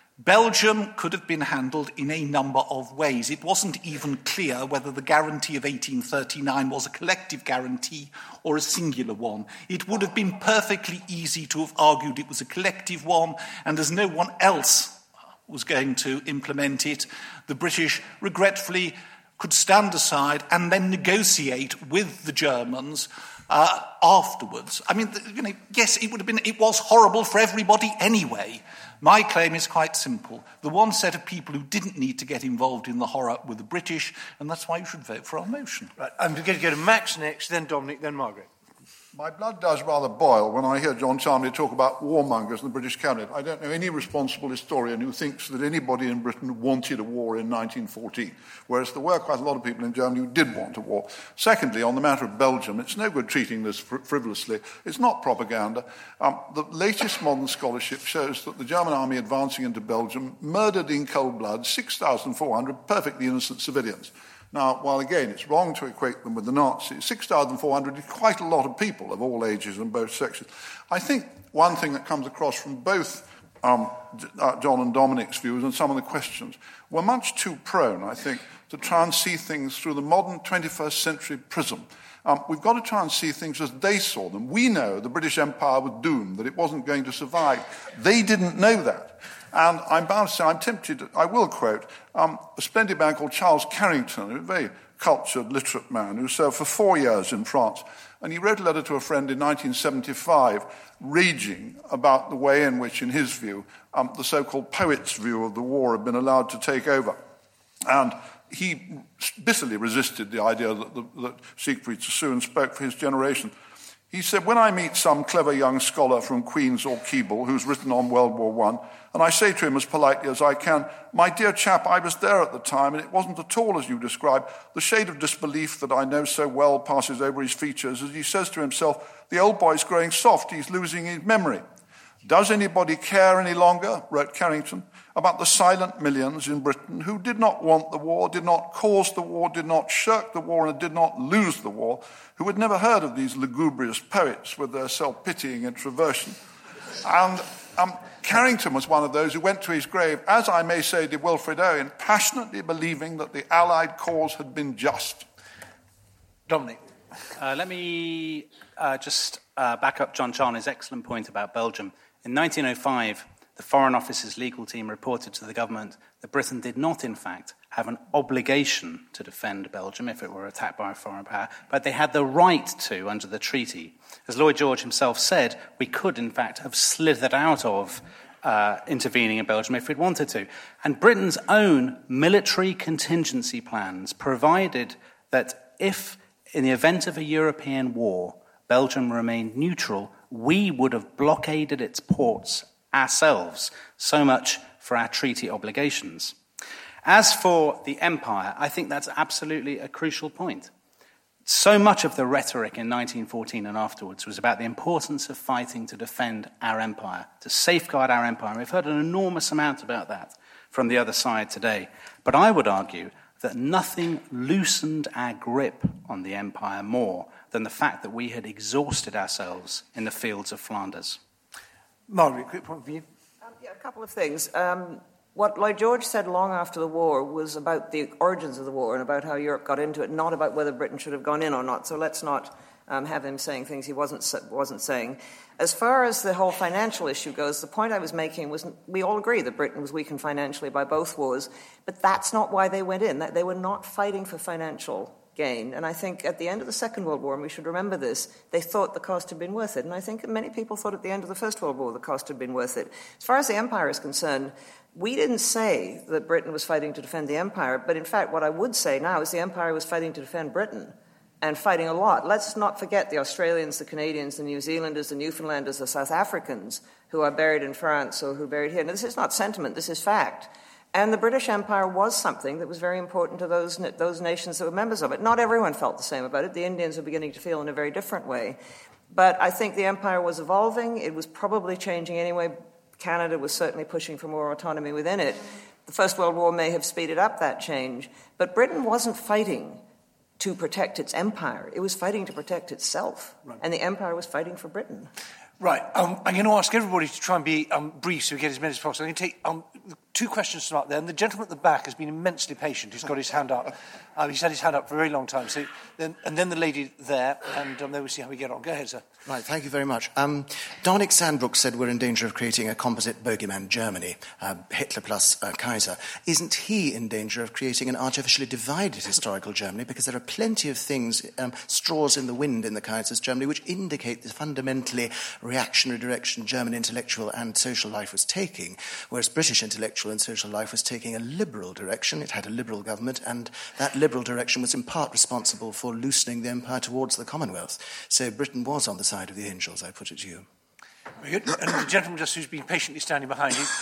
Belgium could have been handled in a number of ways. It wasn't even clear whether the guarantee of eighteen thirty-nine was a collective guarantee or a singular one. It would have been perfectly easy to have argued it was a collective one, and as no one else was going to implement it, the British regretfully could stand aside and then negotiate with the Germans uh, afterwards. I mean, you know, yes, it would have been, it was horrible for everybody anyway. My claim is quite simple. The one set of people who didn't need to get involved in the horror were the British, and that's why you should vote for our motion. Right, I'm going to go to Max next, then Dominic, then Margaret. My blood does rather boil when I hear John Charmley talk about warmongers in the British cabinet. I don't know any responsible historian who thinks that anybody in Britain wanted a war in nineteen fourteen, whereas there were quite a lot of people in Germany who did want a war. Secondly, on the matter of Belgium, it's no good treating this fr- frivolously. It's not propaganda. Um, the latest modern scholarship shows that the German army advancing into Belgium murdered in cold blood six thousand four hundred perfectly innocent civilians. Now, while again it's wrong to equate them with the Nazis, six thousand four hundred is quite a lot of people of all ages and both sexes. I think one thing that comes across from both um, uh, John and Dominic's views and some of the questions, were much too prone, I think, to try and see things through the modern twenty-first century prism. Um, we've got to try and see things as they saw them. We know the British Empire was doomed, that it wasn't going to survive. They didn't know that. And I'm bound to say, I'm tempted, to, I will quote, um, a splendid man called Charles Carrington, a very cultured, literate man, who served for four years in France. And he wrote a letter to a friend in nineteen seventy-five, raging about the way in which, in his view, um, the so-called poet's view of the war had been allowed to take over. And he bitterly resisted the idea that, the, that Siegfried Sassoon spoke for his generation. He said, when I meet some clever young scholar from Queen's or Keble who's written on World War One, and I say to him as politely as I can, my dear chap, I was there at the time, and it wasn't at all as you describe. The shade of disbelief that I know so well passes over his features as he says to himself, the old boy's growing soft, he's losing his memory. Does anybody care any longer, wrote Carrington, about the silent millions in Britain who did not want the war, did not cause the war, did not shirk the war, and did not lose the war, who had never heard of these lugubrious poets with their self-pitying introversion? And um, Carrington was one of those who went to his grave, as I may say did Wilfred Owen, passionately believing that the Allied cause had been just. Dominic. Uh, let me uh, just uh, back up John Charney's excellent point about Belgium. In nineteen oh five, the Foreign Office's legal team reported to the government that Britain did not, in fact, have an obligation to defend Belgium if it were attacked by a foreign power, but they had the right to under the treaty. As Lloyd George himself said, we could, in fact, have slithered out of uh, intervening in Belgium if we'd wanted to. And Britain's own military contingency plans provided that if, in the event of a European war, Belgium remained neutral, we would have blockaded its ports ourselves. So much for our treaty obligations. As for the empire, I think that's absolutely a crucial point. So much of the rhetoric in nineteen fourteen and afterwards was about the importance of fighting to defend our empire, to safeguard our empire. We've heard an enormous amount about that from the other side today. But I would argue that nothing loosened our grip on the empire more than the fact that we had exhausted ourselves in the fields of Flanders. Margaret, quick point of view. Um, yeah, a couple of things. Um, what Lloyd George said long after the war was about the origins of the war and about how Europe got into it, not about whether Britain should have gone in or not. So let's not um, have him saying things he wasn't wasn't saying. As far as the whole financial issue goes, the point I was making was we all agree that Britain was weakened financially by both wars, but that's not why they went in. They were not fighting for financial gain. And I think at the end of the Second World War, and we should remember this, they thought the cost had been worth it. And I think many people thought at the end of the First World War the cost had been worth it. As far as the empire is concerned, we didn't say that Britain was fighting to defend the empire, but in fact what I would say now is the empire was fighting to defend Britain, and fighting a lot. Let's not forget the Australians, the Canadians, the New Zealanders, the Newfoundlanders, the South Africans who are buried in France or who are buried here. Now, this is not sentiment, this is fact. And the British Empire was something that was very important to those, those nations that were members of it. Not everyone felt the same about it. The Indians were beginning to feel in a very different way. But I think the empire was evolving. It was probably changing anyway. Canada was certainly pushing for more autonomy within it. The First World War may have speeded up that change. But Britain wasn't fighting to protect its empire. It was fighting to protect itself. Right. And the empire was fighting for Britain. Right. Um, I'm going to ask everybody to try and be um, brief so we get as many as possible. I'm going to take um, two questions from up there. And the gentleman at the back has been immensely patient. He's got his hand up. Uh, he's had his hand up for a very long time. So then, and then the lady there, and um, then we'll see how we get on. Go ahead, sir. Right, thank you very much. Um, Dominic Sandbrook said we're in danger of creating a composite bogeyman Germany, uh, Hitler plus uh, Kaiser. Isn't he in danger of creating an artificially divided historical Germany? Because there are plenty of things, um, straws in the wind in the Kaiser's Germany, which indicate the fundamentally reactionary direction German intellectual and social life was taking, whereas British intellectual and social life was taking a liberal direction. It had a liberal government, and that liberal direction was in part responsible for loosening the empire towards the Commonwealth. So Britain was on the side of the angels, I put it to you. Very good. And the gentleman just who's been patiently standing behind you.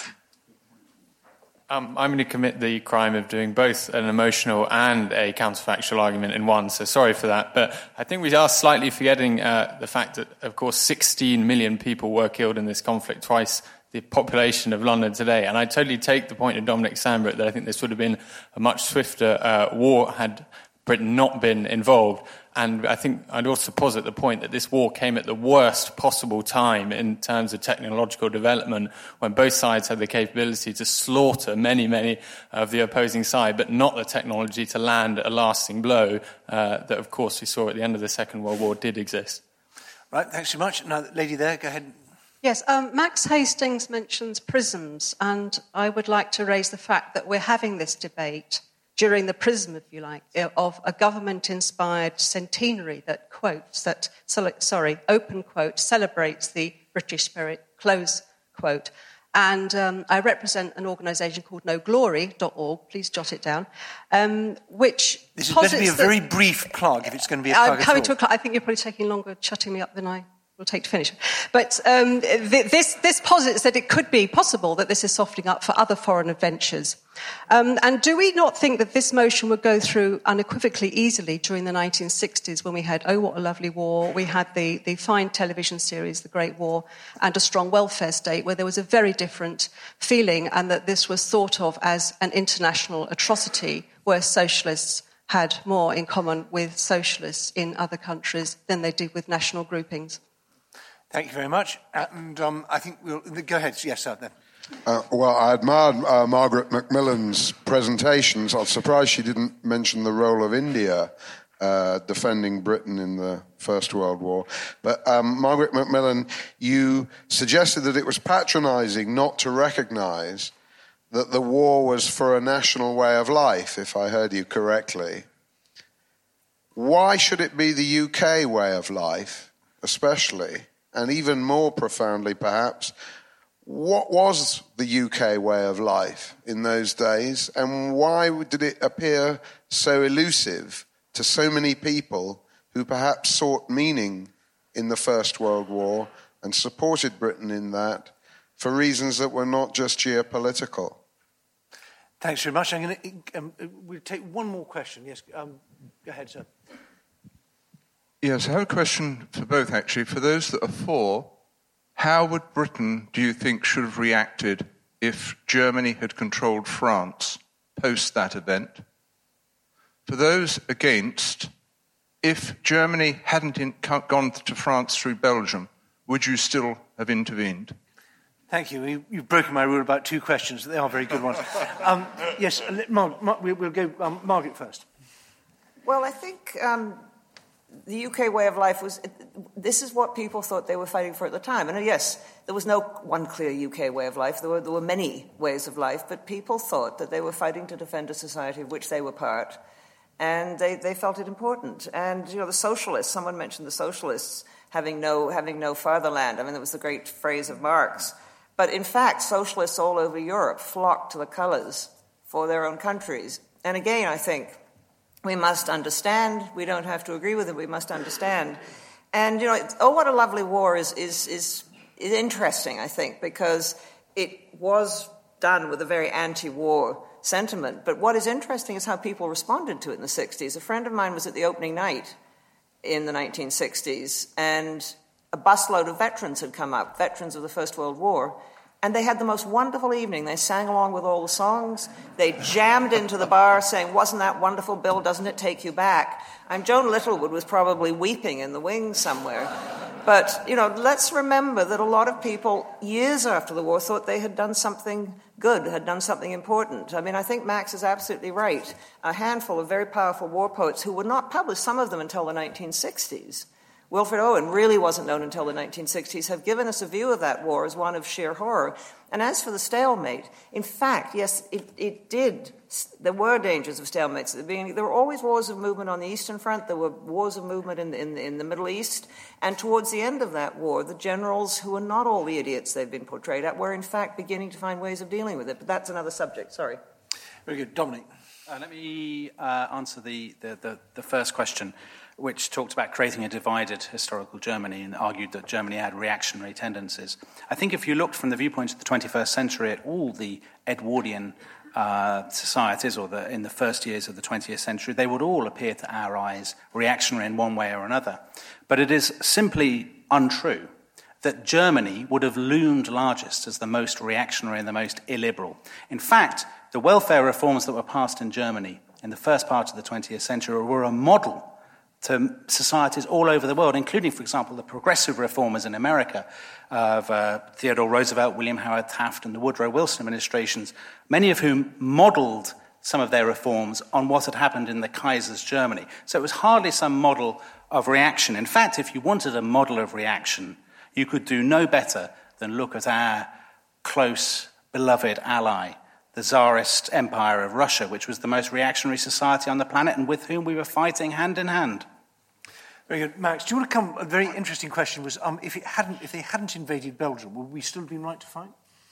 Um, I'm going to commit the crime of doing both an emotional and a counterfactual argument in one, so sorry for that. But I think we are slightly forgetting uh, the fact that, of course, sixteen million people were killed in this conflict, twice the population of London today. And I totally take the point of Dominic Sandbrook that I think this would have been a much swifter uh, war had Britain not been involved. And I think I'd also posit the point that this war came at the worst possible time in terms of technological development, when both sides had the capability to slaughter many, many of the opposing side, but not the technology to land a lasting blow uh, that, of course, we saw at the end of the Second World War did exist. Right, thanks so much. Now, lady there, go ahead. Yes, um, Max Hastings mentions prisms, and I would like to raise the fact that we're having this debate during the prism, if you like, of a government-inspired centenary that quotes, that, sorry, open quote, celebrates the British spirit, close quote. And um, I represent an organisation called no glory dot org, please jot it down, um, which This is better be a very brief plug if it's going to be a plug I'm coming at to all. a plug. I think you're probably taking longer shutting me up than I will take to finish. But um, th- this, this posits that it could be possible that this is softening up for other foreign adventures. Um, and do we not think that this motion would go through unequivocally easily during the nineteen sixties, when we had Oh, What a Lovely War, we had the, the fine television series The Great War, and A Strong Welfare State, where there was a very different feeling, and that this was thought of as an international atrocity, where socialists had more in common with socialists in other countries than they did with national groupings? Thank you very much. And um, I think we'll... Go ahead. Yes, sir, then. Uh, well, I admired uh, Margaret Macmillan's presentations. I was surprised she didn't mention the role of India uh, defending Britain in the First World War. But um, Margaret Macmillan, you suggested that it was patronising not to recognise that the war was for a national way of life, if I heard you correctly. Why should it be the U K way of life, especially, and even more profoundly perhaps, what was the U K way of life in those days, and why did it appear so elusive to so many people who perhaps sought meaning in the First World War and supported Britain in that for reasons that were not just geopolitical? Thanks very much. I'm going to um, we'll take one more question. Yes, um, go ahead, sir. Yes, I have a question for both, actually. For those that are for, how would Britain, do you think, should have reacted if Germany had controlled France post that event? For those against, if Germany hadn't in, gone to France through Belgium, would you still have intervened? Thank you. you. You've broken my rule about two questions. They are very good ones. um, yes, Mar- Mar- we'll go um, Margaret first. Well, I think um, the U K way of life was, this is what people thought they were fighting for at the time. And yes, there was no one clear U K way of life. There were, there were many ways of life, but people thought that they were fighting to defend a society of which they were part, and they, they felt it important. And, you know, the socialists, someone mentioned the socialists having no, having no fatherland. I mean, that was the great phrase of Marx. But in fact, socialists all over Europe flocked to the colours for their own countries. And again, I think we must understand. We don't have to agree with it. We must understand. And, you know, Oh, What a Lovely War is, is, is, is interesting, I think, because it was done with a very anti-war sentiment. But what is interesting is how people responded to it in the sixties. A friend of mine was at the opening night in the nineteen sixties, and a busload of veterans had come up, veterans of the First World War, and they had the most wonderful evening. They sang along with all the songs. They jammed into the bar saying, "Wasn't that wonderful, Bill? Doesn't it take you back?" And Joan Littlewood was probably weeping in the wings somewhere. But, you know, let's remember that a lot of people, years after the war, thought they had done something good, had done something important. I mean, I think Max is absolutely right. A handful of very powerful war poets who were not published, some of them until the nineteen sixties, Wilfred Owen really wasn't known until the nineteen sixties, have given us a view of that war as one of sheer horror. And as for the stalemate, in fact, yes, it, it did. There were dangers of stalemates at the beginning. There were always wars of movement on the Eastern Front. There were wars of movement in, in, in the Middle East. And towards the end of that war, the generals, who were not all the idiots they've been portrayed at, were in fact beginning to find ways of dealing with it. But that's another subject. Sorry. Very good. Dominic. Uh, let me uh, answer the, the, the, the first question, which talked about creating a divided historical Germany and argued that Germany had reactionary tendencies. I think if you looked from the viewpoint of the twenty-first century at all the Edwardian uh, societies, or the, in the first years of the twentieth century, they would all appear to our eyes reactionary in one way or another. But it is simply untrue that Germany would have loomed largest as the most reactionary and the most illiberal. In fact, the welfare reforms that were passed in Germany in the first part of the twentieth century were a model to societies all over the world, including, for example, the progressive reformers in America of uh, Theodore Roosevelt, William Howard Taft, and the Woodrow Wilson administrations, many of whom modeled some of their reforms on what had happened in the Kaiser's Germany. So it was hardly some model of reaction. In fact, if you wanted a model of reaction, you could do no better than look at our close, beloved ally, the Tsarist Empire of Russia, which was the most reactionary society on the planet and with whom we were fighting hand in hand. Very good. Max, do you want to come... A very interesting question was, um, if, it hadn't, if they hadn't invaded Belgium, would we still have been right to fight?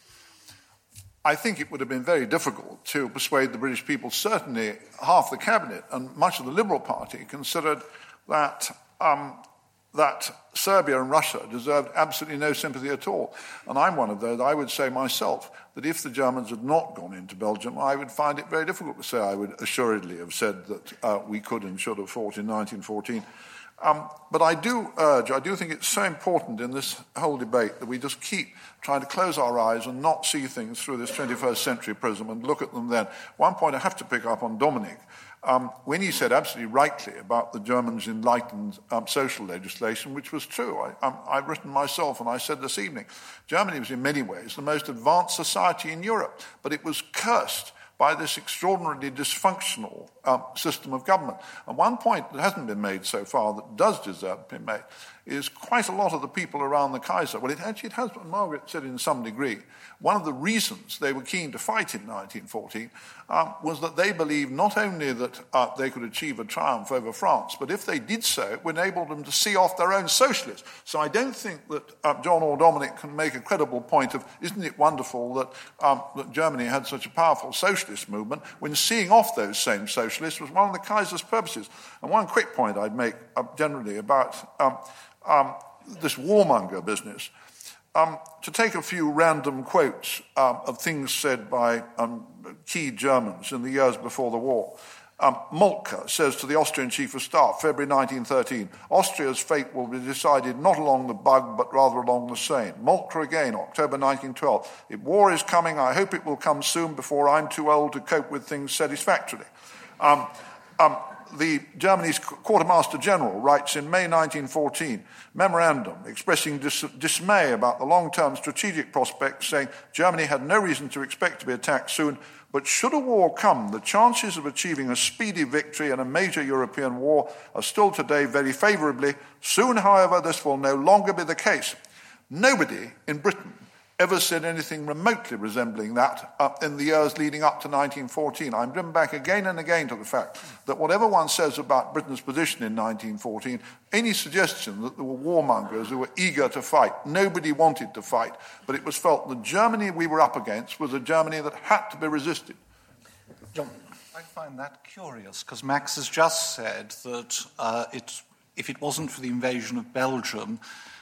I think it would have been very difficult to persuade the British people. Certainly half the cabinet and much of the Liberal Party considered that um, that Serbia and Russia deserved absolutely no sympathy at all. And I'm one of those. I would say myself that if the Germans had not gone into Belgium, I would find it very difficult to say I would assuredly have said that uh, we could and should have fought in nineteen fourteen. Um, but I do urge, I do think it's so important in this whole debate that we just keep trying to close our eyes and not see things through this twenty-first century prism and look at them then. One point I have to pick up on Dominic. Um, when he said absolutely rightly about the Germans' enlightened um, social legislation, which was true. I, um, I've written myself, and I said this evening, Germany was in many ways the most advanced society in Europe, but it was cursed by this extraordinarily dysfunctional um, system of government. And one point that hasn't been made so far that does deserve to be made is quite a lot of the people around the Kaiser, well, it actually it has, Margaret said in some degree, one of the reasons they were keen to fight in nineteen fourteen um, was that they believed not only that uh, they could achieve a triumph over France, but if they did so, it would enable them to see off their own socialists. So I don't think that uh, John or Dominic can make a credible point of, isn't it wonderful that, um, that Germany had such a powerful socialist movement, when seeing off those same socialists was one of the Kaiser's purposes. And one quick point I'd make uh, generally about um, um, this warmonger business. Um, to take a few random quotes um, of things said by um, key Germans in the years before the war. Um, Moltke says to the Austrian Chief of Staff, February nineteen thirteen, Austria's fate will be decided not along the Bug, but rather along the Seine. Moltke again, October nineteen twelve, if war is coming, I hope it will come soon before I'm too old to cope with things satisfactorily. Um, um, The Germany's Quartermaster General writes in May nineteen fourteen, memorandum expressing dis- dismay about the long-term strategic prospects, saying Germany had no reason to expect to be attacked soon, but should a war come, the chances of achieving a speedy victory in a major European war are still today very favourably. Soon, however, this will no longer be the case. Nobody in Britain ever said anything remotely resembling that uh, in the years leading up to nineteen fourteen. I'm driven back again and again to the fact that whatever one says about Britain's position in nineteen fourteen, any suggestion that there were warmongers who were eager to fight, nobody wanted to fight, but it was felt the Germany we were up against was a Germany that had to be resisted. John. I find that curious, because Max has just said that uh, it, if it wasn't for the invasion of Belgium,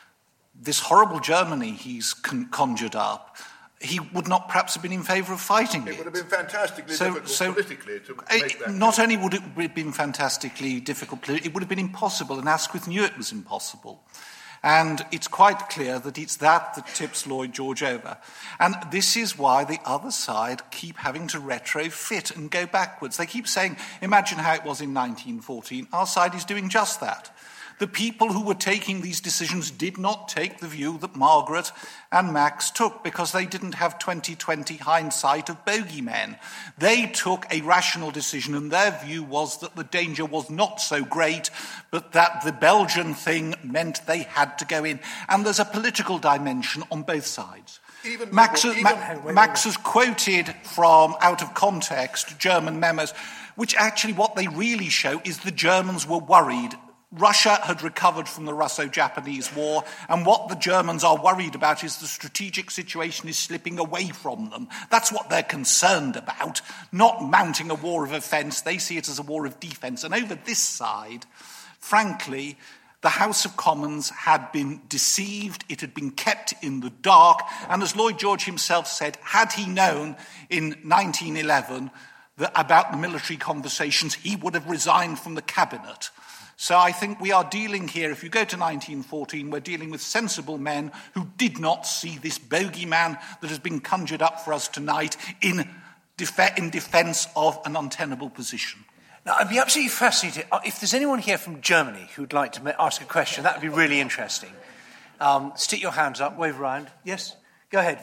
this horrible Germany he's con- conjured up, he would not perhaps have been in favour of fighting it. It would have been fantastically so, difficult so politically to it, make that. Not only would it have been fantastically difficult, it would have been impossible, and Asquith knew it was impossible. And it's quite clear that it's that that tips Lloyd George over. And this is why the other side keep having to retrofit and go backwards. They keep saying, imagine how it was in nineteen fourteen. Our side is doing just that. The people who were taking these decisions did not take the view that Margaret and Max took, because they didn't have twenty twenty hindsight of bogeymen. They took a rational decision, and their view was that the danger was not so great, but that the Belgian thing meant they had to go in. And there's a political dimension on both sides. Even Max, even, Ma- Max has quoted from, out of context, German memos, which actually what they really show is the Germans were worried. Russia had recovered from the Russo-Japanese War, and what the Germans are worried about is the strategic situation is slipping away from them. That's what they're concerned about, not mounting a war of offence. They see it as a war of defence. And over this side, frankly, the House of Commons had been deceived, it had been kept in the dark, and as Lloyd George himself said, had he known in nineteen eleven that about the military conversations, he would have resigned from the cabinet. So I think we are dealing here, if you go to nineteen fourteen, we're dealing with sensible men who did not see this bogeyman that has been conjured up for us tonight in, def- in defence of an untenable position. Now, I'd be absolutely fascinated. If there's anyone here from Germany who'd like to ask a question, that would be really interesting. Um, stick your hands up, wave around. Yes? Go ahead.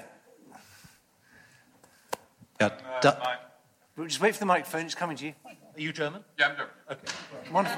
Yeah, da- We'll just wait for the microphone. It's coming to you. Are you German? Yeah, I'm German. Okay. Wonderful.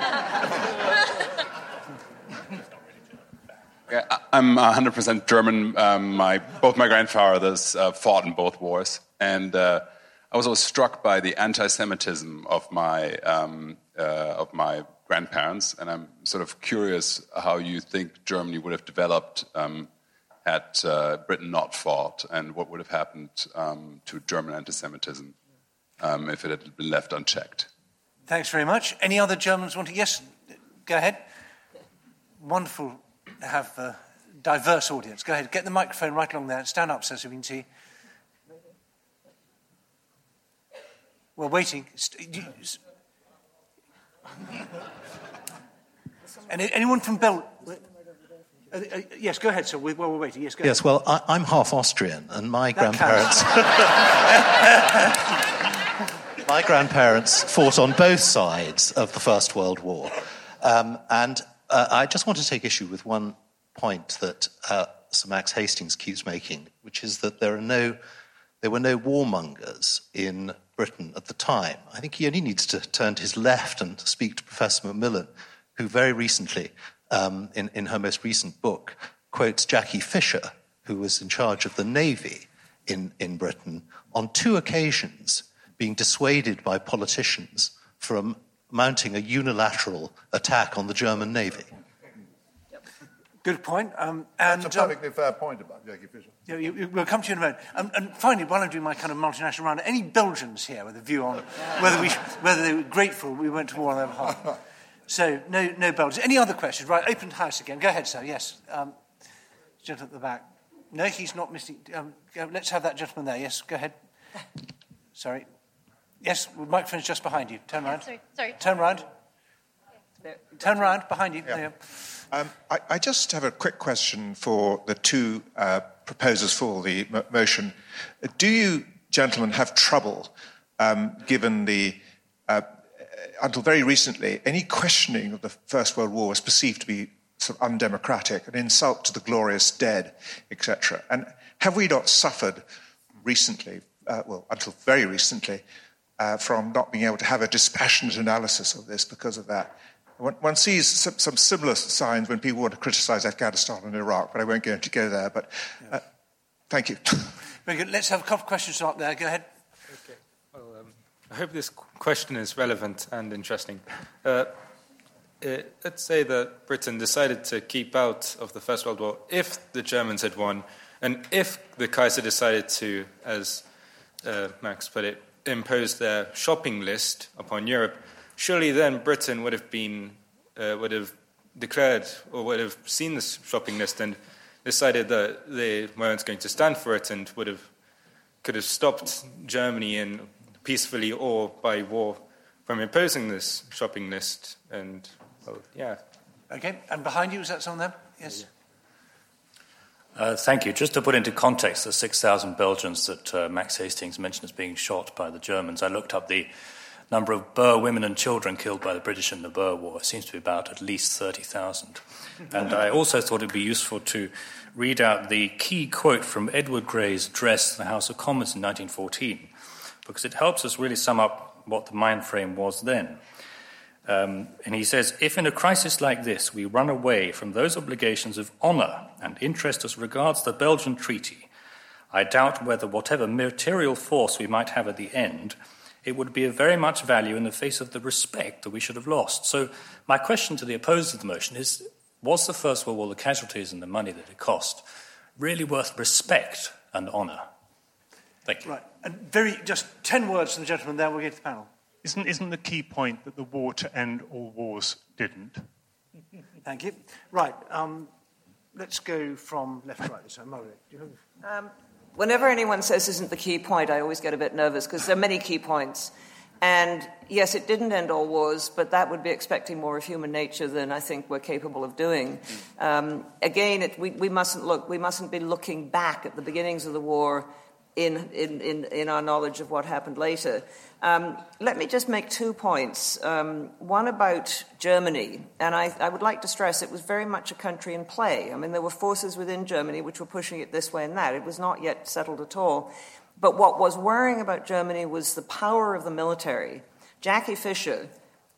Yeah, I'm one hundred percent German. Um, my, both my grandfathers uh, fought in both wars. And uh, I was always struck by the anti-Semitism of my, um, uh, of my grandparents. And I'm sort of curious how you think Germany would have developed um, had uh, Britain not fought, and what would have happened um, to German anti-Semitism um, if it had been left unchecked. Thanks very much. Any other Germans want to? Yes, go ahead. Wonderful to have a diverse audience. Go ahead, get the microphone right along there. Stand up, sir, so we can see. We're waiting. And anyone from Bel? Uh, uh, yes, go ahead, sir. While we're waiting. Yes, go yes, ahead. well, I, I'm half Austrian, and my That grandparents... my grandparents fought on both sides of the First World War. Um, and uh, I just want to take issue with one point that uh, Sir Max Hastings keeps making, which is that there are no, there were no warmongers in Britain at the time. I think he only needs to turn to his left and speak to Professor Macmillan, who very recently, um, in, in her most recent book, quotes Jackie Fisher, who was in charge of the Navy in, in Britain, on two occasions being dissuaded by politicians from mounting a unilateral attack on the German Navy. Good point. Um, and, That's a perfectly um, fair point about Jackie Fisher. Yeah, you, you, we'll come to you in a moment. Um, and finally, while I'm doing my kind of multinational round, any Belgians here with a view on whether we, whether they were grateful we went to war on their behalf? So, no, no Belgians. Any other questions? Right, open house again. Go ahead, sir. Yes. Um, gentleman at the back. No, he's not missing. Um, let's have that gentleman there. Yes, go ahead. Sorry. Yes, the microphone's just behind you. Turn round. Sorry, sorry. Turn round. Turn round, behind you. Yeah. There you Um, I, I just have a quick question for the two uh, proposers for the m- motion. Do you, gentlemen, have trouble, um, given the, uh, until very recently, any questioning of the First World War was perceived to be sort of undemocratic, an insult to the glorious dead, et cetera? And have we not suffered recently, uh, well, until very recently, uh, from not being able to have a dispassionate analysis of this because of that? One, one sees some, some similar signs when people want to criticise Afghanistan and Iraq, but I won't go into go there. But uh, thank you. Very good. Let's have a couple of questions up there. Go ahead. Okay. Well, um, I hope this question is relevant and interesting. Uh, uh, let's say that Britain decided to keep out of the First World War if the Germans had won, and if the Kaiser decided to, as uh, Max put it, impose their shopping list upon Europe. Surely then Britain would have been, uh, would have declared or would have seen this shopping list and decided that they weren't going to stand for it and would have, could have stopped Germany in peacefully or by war from imposing this shopping list. And, well, yeah. Okay, and behind you, is that someone there? Yes. Uh, thank you. Just to put into context the six thousand Belgians that uh, Max Hastings mentioned as being shot by the Germans, I looked up the number of Boer women and children killed by the British in the Boer War. It seems to be about at least thirty thousand. And I also thought it would be useful to read out the key quote from Edward Grey's address to the House of Commons in nineteen fourteen, because it helps us really sum up what the mind frame was then. Um, and he says, if in a crisis like this we run away from those obligations of honour and interest as regards the Belgian Treaty, I doubt whether whatever material force we might have at the end, it would be of very much value in the face of the respect that we should have lost. So my question to the opposers of the motion is, was the First World War, the casualties and the money that it cost, really worth respect and honour? Thank you. Right, and very, just ten words from the gentleman there, we'll get to the panel. Isn't, isn't the key point that the war to end all wars didn't? Thank you. Right, um, let's go from left to right this time. Margaret, do you have... Um, whenever anyone says isn't the key point, I always get a bit nervous because there are many key points. And yes, it didn't end all wars, but that would be expecting more of human nature than I think we're capable of doing. Um, again, it, we, we mustn't look. We mustn't be looking back at the beginnings of the war in, in, in, in our knowledge of what happened later. Um, let me just make two points. Um, one about Germany, and I, I would like to stress it was very much a country in play. I mean, there were forces within Germany which were pushing it this way and that. It was not yet settled at all. But what was worrying about Germany was the power of the military. Jackie Fisher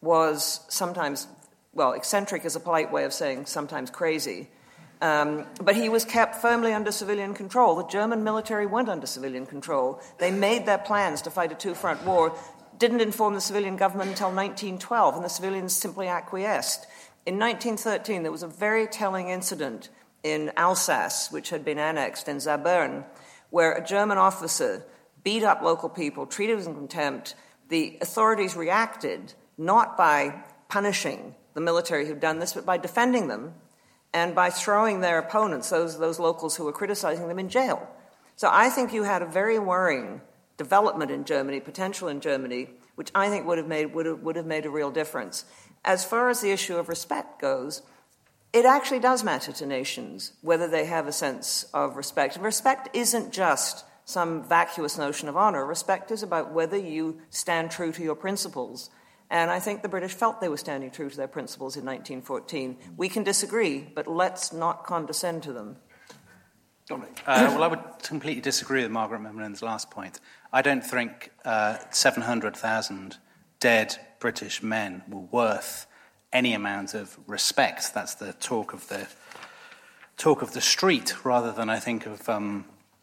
was sometimes, well, eccentric is a polite way of saying sometimes crazy. Um, but he was kept firmly under civilian control. The German military went under civilian control. They made their plans to fight a two-front war, didn't inform the civilian government until nineteen twelve, and the civilians simply acquiesced. In nineteen thirteen, there was a very telling incident in Alsace, which had been annexed in Zabern, where a German officer beat up local people, treated them with contempt. The authorities reacted not by punishing the military who'd done this, but by defending them, and by throwing their opponents, those, those locals who were criticizing them, in jail. So I think you had a very worrying development in Germany, potential in Germany, which I think would have made, would have, would have made a real difference. As far as the issue of respect goes, it actually does matter to nations whether they have a sense of respect. And respect isn't just some vacuous notion of honor. Respect is about whether you stand true to your principles. And I think the British felt they were standing true to their principles in nineteen fourteen. We can disagree, but let's not condescend to them. Dominic. Uh, well, I would completely disagree with Margaret Macmillan's last point. I don't think uh, seven hundred thousand dead British men were worth any amount of respect. That's the talk of the talk of the street, rather than, I think, of um,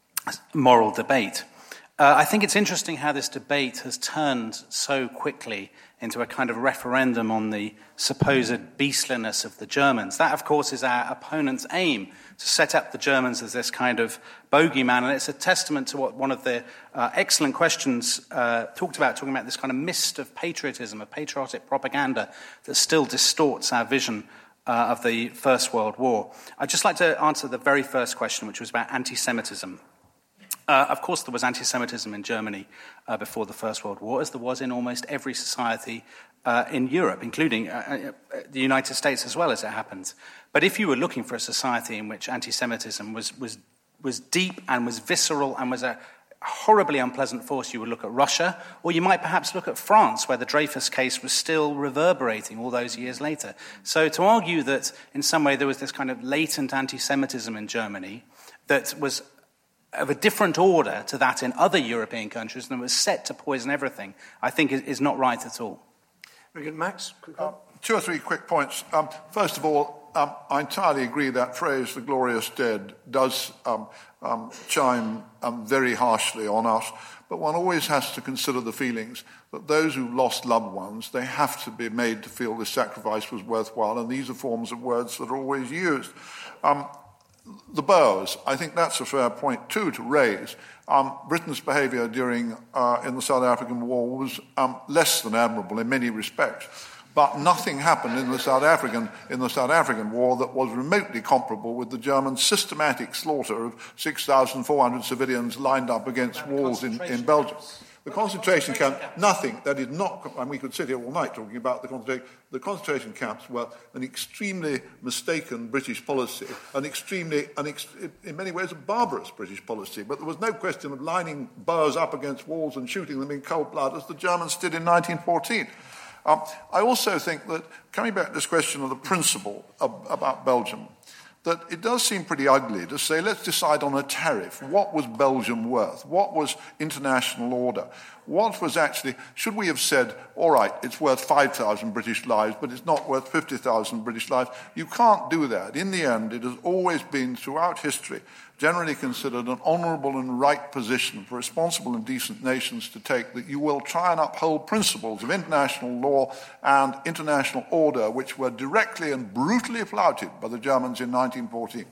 moral debate. Uh, I think it's interesting how this debate has turned so quickly into a kind of referendum on the supposed beastliness of the Germans. That, of course, is our opponent's aim, to set up the Germans as this kind of bogeyman. And it's a testament to what one of the uh, excellent questions uh, talked about, talking about this kind of mist of patriotism, of patriotic propaganda that still distorts our vision uh, of the First World War. I'd just like to answer the very first question, which was about anti-Semitism. Uh, of course, there was anti-Semitism in Germany uh, before the First World War, as there was in almost every society uh, in Europe, including uh, uh, the United States as well, as it happens. But if you were looking for a society in which anti-Semitism was, was, was deep and was visceral and was a horribly unpleasant force, you would look at Russia, or you might perhaps look at France, where the Dreyfus case was still reverberating all those years later. So to argue that in some way there was this kind of latent anti-Semitism in Germany that was of a different order to that in other European countries and was set to poison everything, I think is not right at all. Very good. Max? Uh, two or three quick points. Um, first of all, um, I entirely agree that phrase, the glorious dead, does um, um, chime um, very harshly on us, but one always has to consider the feelings that those who lost loved ones, they have to be made to feel the sacrifice was worthwhile, and these are forms of words that are always used. Um, The Boers, I think that's a fair point too to raise. Um, Britain's behaviour during uh, in the South African War was um, less than admirable in many respects, but nothing happened in the South African in the South African War that was remotely comparable with the German systematic slaughter of six thousand four hundred civilians lined up against walls in, in Belgium. The concentration camp, nothing, that is not, and we could sit here all night talking about the concentration, the concentration camps were an extremely mistaken British policy, an extremely, an ex, in many ways a barbarous British policy, but there was no question of lining Boers up against walls and shooting them in cold blood as the Germans did in nineteen fourteen. Um, I also think that, coming back to this question of the principle of, about Belgium, that it does seem pretty ugly to say, let's decide on a tariff. What was Belgium worth? What was international order? What was actually, should we have said, all right, it's worth five thousand British lives, but it's not worth fifty thousand British lives? You can't do that. In the end, it has always been, throughout history, generally considered an honourable and right position for responsible and decent nations to take, that you will try and uphold principles of international law and international order which were directly and brutally flouted by the Germans in nineteen fourteen.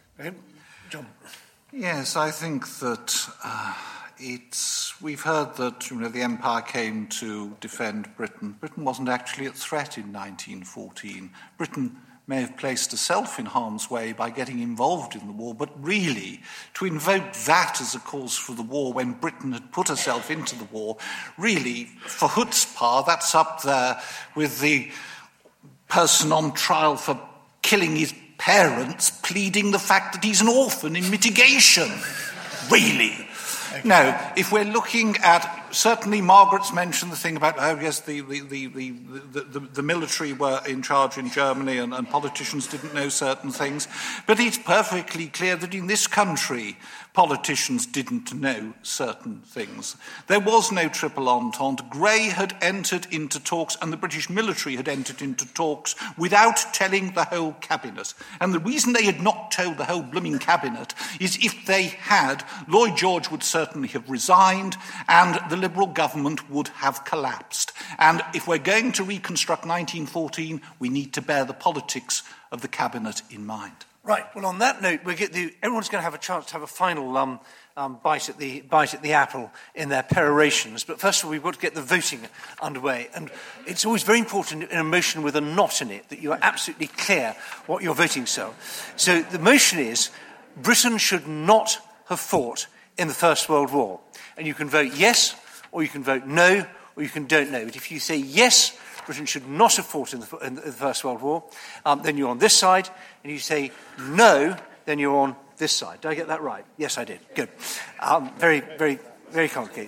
John. Yes, I think that uh, it's, we've heard that, you know, the Empire came to defend Britain. Britain wasn't actually at threat in nineteen fourteen. Britain may have placed herself in harm's way by getting involved in the war, but really, to invoke that as a cause for the war when Britain had put herself into the war, really, for chutzpah, that's up there with the person on trial for killing his parents pleading the fact that he's an orphan in mitigation. Really. No, if we're looking at, certainly Margaret's mentioned the thing about, oh yes, the, the, the, the, the, the, the military were in charge in Germany and, and politicians didn't know certain things, but it's perfectly clear that in this country politicians didn't know certain things. There was no triple entente. Grey had entered into talks and the British military had entered into talks without telling the whole cabinet. And the reason they had not told the whole blooming cabinet is if they had, Lloyd George would certainly have resigned and the Liberal government would have collapsed. And if we're going to reconstruct nineteen fourteen, we need to bear the politics of the cabinet in mind. Right. Well, on that note, we get the, everyone's going to have a chance to have a final um, um, bite at the bite at the apple in their perorations. But first of all, we've got to get the voting underway, and it's always very important in a motion with a not in it that you are absolutely clear what you're voting. So, so the motion is: Britain should not have fought in the First World War, and you can vote yes, or you can vote no, or you can don't know. But if you say yes, Britain should not have fought in the, in the First World War, um, then you're on this side. And you say no, then you're on this side. Did I get that right? Yes, I did. Good. Um, very, very, very complicated.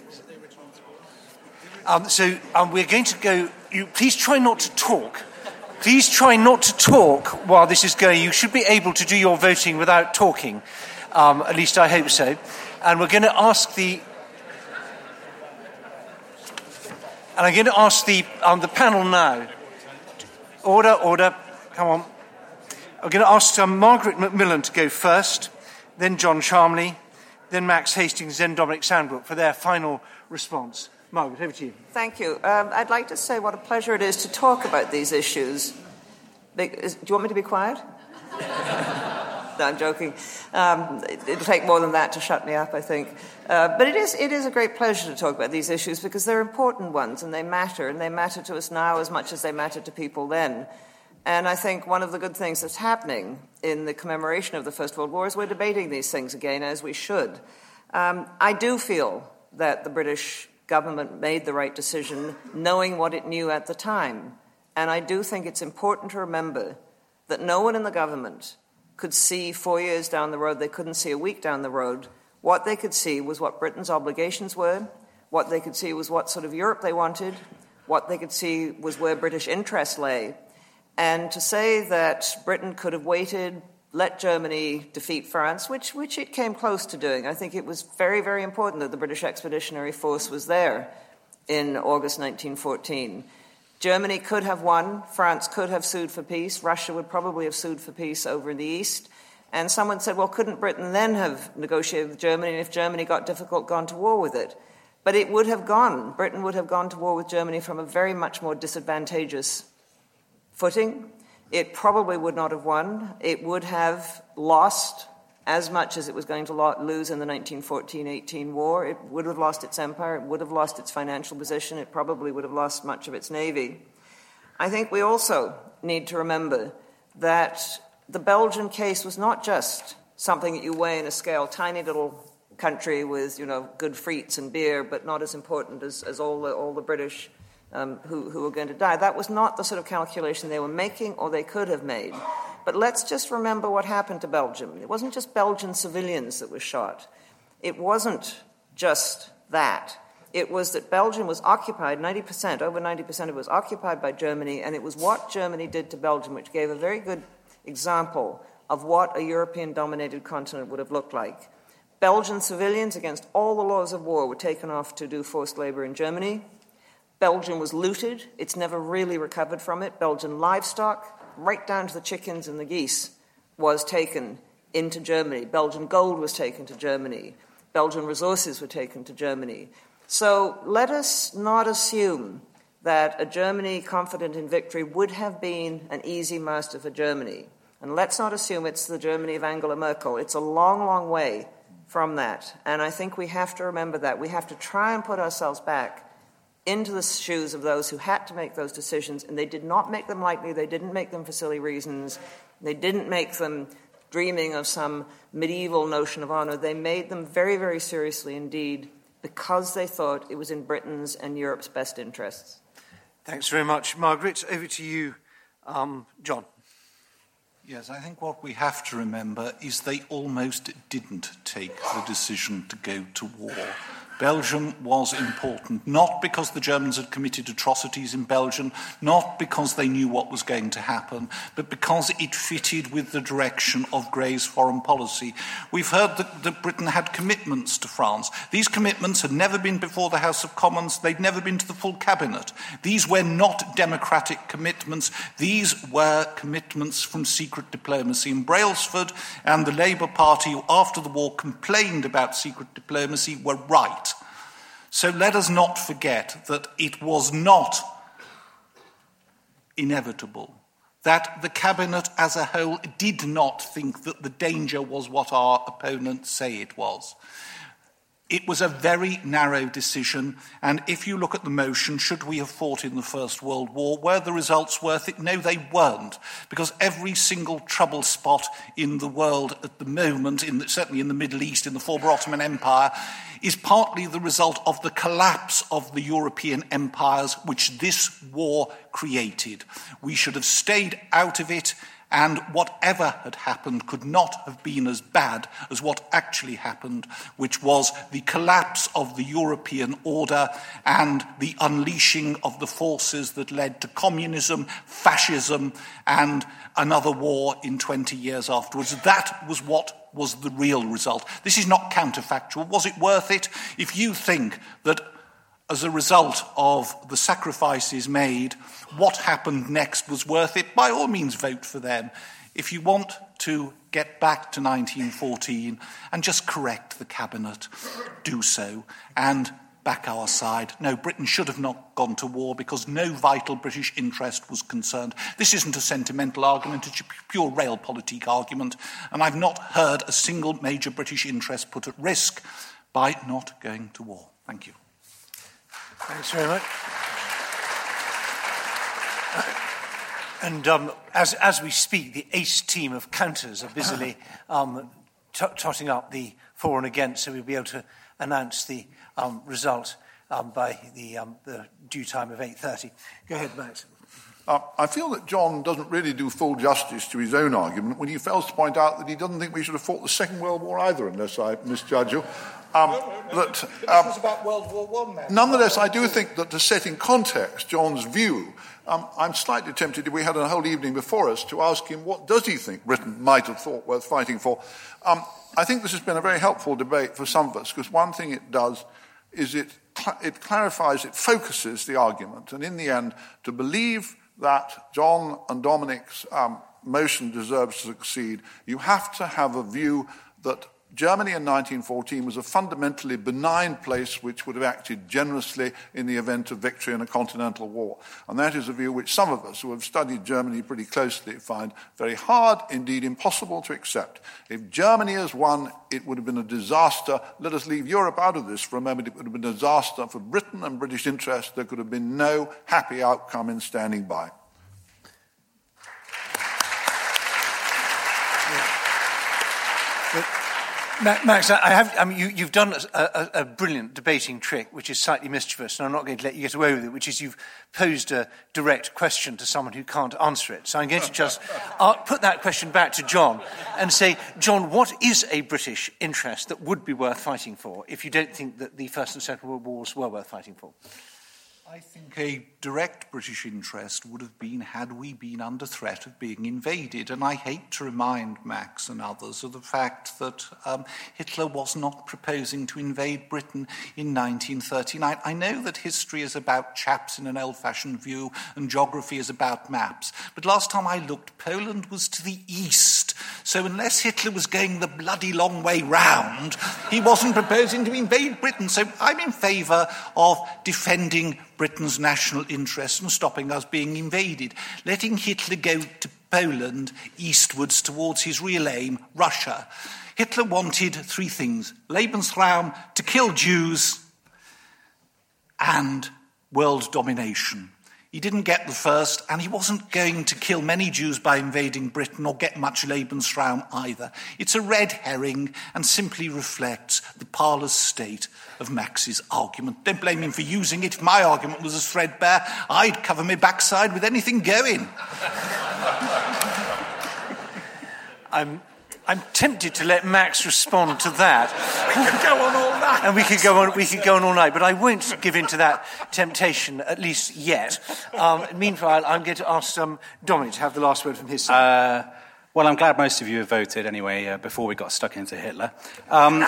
Um, so um, we're going to go... You, please try not to talk. Please try not to talk while this is going. You should be able to do your voting without talking. Um, at least I hope so. And we're going to ask the... And I'm going to ask the, um, the panel now. Order, order. Come on. I'm going to ask um, Margaret Macmillan to go first, then John Charmley, then Max Hastings, then Dominic Sandbrook for their final response. Margaret, over to you. Thank you. Um, I'd like to say what a pleasure it is to talk about these issues. Do you want me to be quiet? No, I'm joking. Um, it'll take more than that to shut me up, I think. Uh, but it is, it is a great pleasure to talk about these issues because they're important ones and they matter, and they matter to us now as much as they mattered to people then. And I think one of the good things that's happening in the commemoration of the First World War is we're debating these things again, as we should. Um, I do feel that the British government made the right decision, knowing what it knew at the time. And I do think it's important to remember that no one in the government could see four years down the road, they couldn't see a week down the road. What they could see was what Britain's obligations were, what they could see was what sort of Europe they wanted, what they could see was where British interests lay. And to say that Britain could have waited, let Germany defeat France, which, which it came close to doing. I think it was very, very important that the British Expeditionary Force was there in August nineteen fourteen. Germany could have won. France could have sued for peace. Russia would probably have sued for peace over in the East. And someone said, well, couldn't Britain then have negotiated with Germany, and if Germany got difficult, gone to war with it? But it would have gone. Britain would have gone to war with Germany from a very much more disadvantageous footing. It probably would not have won. It would have lost as much as it was going to lo- lose in the nineteen fourteen eighteen war. It would have lost its empire. It would have lost its financial position. It probably would have lost much of its navy. I think we also need to remember that the Belgian case was not just something that you weigh in a scale, tiny little country with, you know, good frites and beer, but not as important as, as all the, all the British Um, who, who were going to die. That was not the sort of calculation they were making or they could have made. But let's just remember what happened to Belgium. It wasn't just Belgian civilians that were shot. It wasn't just that. It was that Belgium was occupied, ninety percent, over ninety percent of it was occupied by Germany, and it was what Germany did to Belgium which gave a very good example of what a European-dominated continent would have looked like. Belgian civilians, against all the laws of war, were taken off to do forced labor in Germany. Belgium was looted. It's never really recovered from it. Belgian livestock, right down to the chickens and the geese, was taken into Germany. Belgian gold was taken to Germany. Belgian resources were taken to Germany. So let us not assume that a Germany confident in victory would have been an easy master for Germany. And let's not assume it's the Germany of Angela Merkel. It's a long, long way from that. And I think we have to remember that. We have to try and put ourselves back into the shoes of those who had to make those decisions, and they did not make them lightly. They didn't make them for silly reasons. They didn't make them dreaming of some medieval notion of honor. They made them very, very seriously indeed because they thought it was in Britain's and Europe's best interests. Thanks very much, Margaret. Over to you, um, John. Yes, I think what we have to remember is they almost didn't take the decision to go to war. Belgium was important, not because the Germans had committed atrocities in Belgium, not because they knew what was going to happen, but because it fitted with the direction of Grey's foreign policy. We've heard that, that Britain had commitments to France. These commitments had never been before the House of Commons. They'd never been to the full cabinet. These were not democratic commitments. These were commitments from secret diplomacy. And Brailsford and the Labour Party, who after the war complained about secret diplomacy, were right. So let us not forget that it was not inevitable, that the cabinet as a whole did not think that the danger was what our opponents say it was. It was a very narrow decision, and if you look at the motion, should we have fought in the First World War, were the results worth it? No, they weren't, because every single trouble spot in the world at the moment, in the, certainly in the Middle East, in the former Ottoman Empire, is partly the result of the collapse of the European empires which this war created. We should have stayed out of it, and whatever had happened could not have been as bad as what actually happened, which was the collapse of the European order and the unleashing of the forces that led to communism, fascism, and another war in twenty years afterwards. That was what was the real result. This is not counterfactual. Was it worth it? If you think that as a result of the sacrifices made, what happened next was worth it, by all means vote for them. If you want to get back to nineteen fourteen and just correct the cabinet, do so and back our side. No, Britain should have not gone to war because no vital British interest was concerned. This isn't a sentimental argument, it's a pure realpolitik argument, and I've not heard a single major British interest put at risk by not going to war. Thank you. Thanks very much. And um, as, as we speak, the ace team of counters are busily um, t- totting up the for and against, so we'll be able to announce the um, result um, by the, um, the due time of eight thirty. Go ahead, Max. Uh, I feel that John doesn't really do full justice to his own argument when he fails to point out that he doesn't think we should have fought the Second World War either, unless I misjudge you. Um, no, no, no. That, This um, was about World War One, man. Nonetheless, I do think that to set in context John's view, um, I'm slightly tempted, if we had a whole evening before us, to ask him what does he think Britain might have thought worth fighting for. Um, I think this has been a very helpful debate for some of us, because one thing it does is it, cl- it clarifies, it focuses the argument, and in the end, to believe that John and Dominic's um, motion deserves to succeed, you have to have a view that Germany in nineteen fourteen was a fundamentally benign place which would have acted generously in the event of victory in a continental war. And that is a view which some of us who have studied Germany pretty closely find very hard, indeed impossible to accept. If Germany has won, it would have been a disaster. Let us leave Europe out of this for a moment. It would have been a disaster for Britain and British interests. There could have been no happy outcome in standing by. Max, I have, I mean, you, you've done a, a, a brilliant debating trick, which is slightly mischievous, and I'm not going to let you get away with it, which is you've posed a direct question to someone who can't answer it. So I'm going to just uh, put that question back to John and say, John, what is a British interest that would be worth fighting for if you don't think that the First and Second World Wars were worth fighting for? I think a direct British interest would have been had we been under threat of being invaded. And I hate to remind Max and others of the fact that um, Hitler was not proposing to invade Britain in nineteen thirty-nine. I know that history is about chaps in an old-fashioned view and geography is about maps. But last time I looked, Poland was to the east. So unless Hitler was going the bloody long way round, he wasn't proposing to invade Britain. So I'm in favour of defending Britain's national interests and stopping us being invaded, letting Hitler go to Poland eastwards towards his real aim, Russia. Hitler wanted three things: Lebensraum, to kill Jews, and world domination. He didn't get the first, and he wasn't going to kill many Jews by invading Britain or get much Lebensraum either. It's a red herring and simply reflects the parlous state of Max's argument. Don't blame him for using it. If my argument was as threadbare, I'd cover my backside with anything going. I'm, I'm tempted to let Max respond to that. We could go on all night. And we could go on, we could go on all night, but I won't give in to that temptation, at least yet. Um, meanwhile, I'm going to ask um, Dominic to have the last word from his side. Uh, well, I'm glad most of you have voted anyway, uh, before we got stuck into Hitler. Um,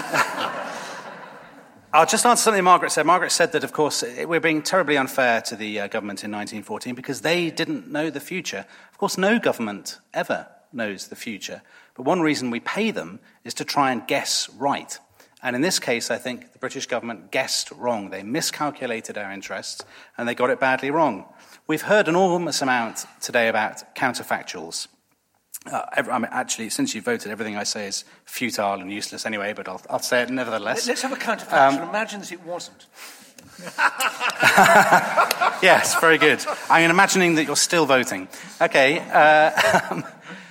I'll just answer something Margaret said. Margaret said that, of course, we're being terribly unfair to the uh, government in nineteen fourteen because they didn't know the future. Of course, no government ever knows the future. But one reason we pay them is to try and guess right. And in this case, I think the British government guessed wrong. They miscalculated our interests, and they got it badly wrong. We've heard an enormous amount today about counterfactuals. Uh, every, I mean, actually, since you voted, everything I say is futile and useless anyway, but I'll, I'll say it nevertheless. Let's have a counterfactual. Um, Imagine that it wasn't. Yes, very good. I'm imagining that you're still voting. Okay. Uh, um,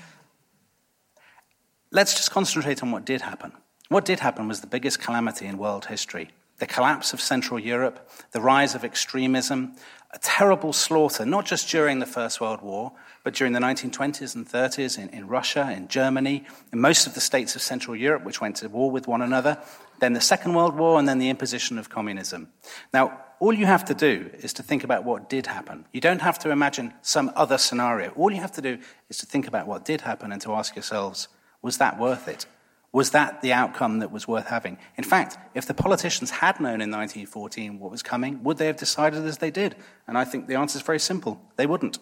let's just concentrate on what did happen. What did happen was the biggest calamity in world history. The collapse of Central Europe, the rise of extremism, a terrible slaughter, not just during the First World War, but during the nineteen twenties and thirties in, in Russia, in Germany, in most of the states of Central Europe, which went to war with one another, then the Second World War, and then the imposition of communism. Now, all you have to do is to think about what did happen. You don't have to imagine some other scenario. All you have to do is to think about what did happen and to ask yourselves, was that worth it? Was that the outcome that was worth having? In fact, if the politicians had known in nineteen fourteen what was coming, would they have decided as they did? And I think the answer is very simple. They wouldn't.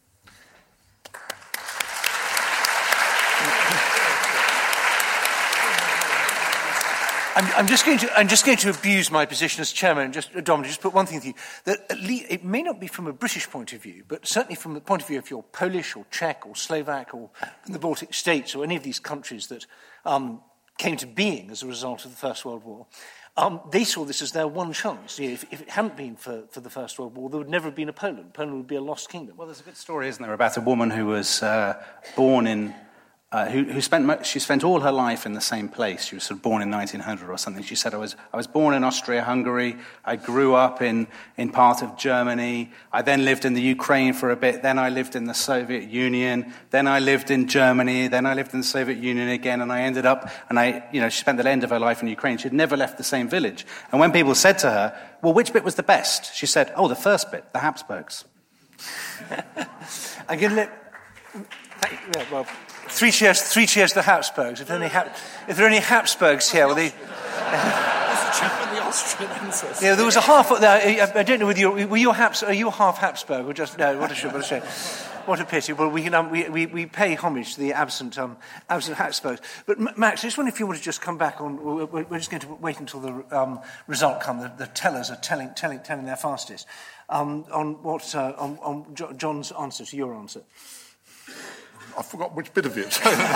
I'm, I'm, just going to, I'm just going to abuse my position as chairman and just, Dominic, just put one thing to you. That at least, it may not be from a British point of view, but certainly from the point of view if you're Polish or Czech or Slovak or from the Baltic states or any of these countries that um, came to being as a result of the First World War, um, they saw this as their one chance. You know, if, if it hadn't been for, for the First World War, there would never have been a Poland. Poland would be a lost kingdom. Well, there's a good story, isn't there, about a woman who was uh, born in... Uh, who, who spent she spent all her life in the same place. She was sort of born in nineteen hundred or something. She said, I was I was born in Austria-Hungary. I grew up in, in part of Germany. I then lived in the Ukraine for a bit. Then I lived in the Soviet Union. Then I lived in Germany. Then I lived in the Soviet Union again. And I ended up, and I, you know, she spent the end of her life in Ukraine. She'd never left the same village. And when people said to her, well, which bit was the best? She said, oh, the first bit, the Habsburgs. I'm going to let... Yeah, well... Three cheers, three cheers to the Habsburgs. If there are any, Hab- if there are any Habsburgs here, well, they... Yeah, there was a half... I, I don't know whether you're... Were you, Habs, are you half Habsburg or just... No, what a shame, what a shame. What a pity. Well, we, can, um, we, we, we pay homage to the absent, um, absent Habsburgs. But, Max, I just wonder if you want to just come back on... We're, we're just going to wait until the um, result comes. The, the tellers are telling, telling, telling their fastest. Um, on what... Uh, on, on John's answer to your answer. I forgot which bit of it.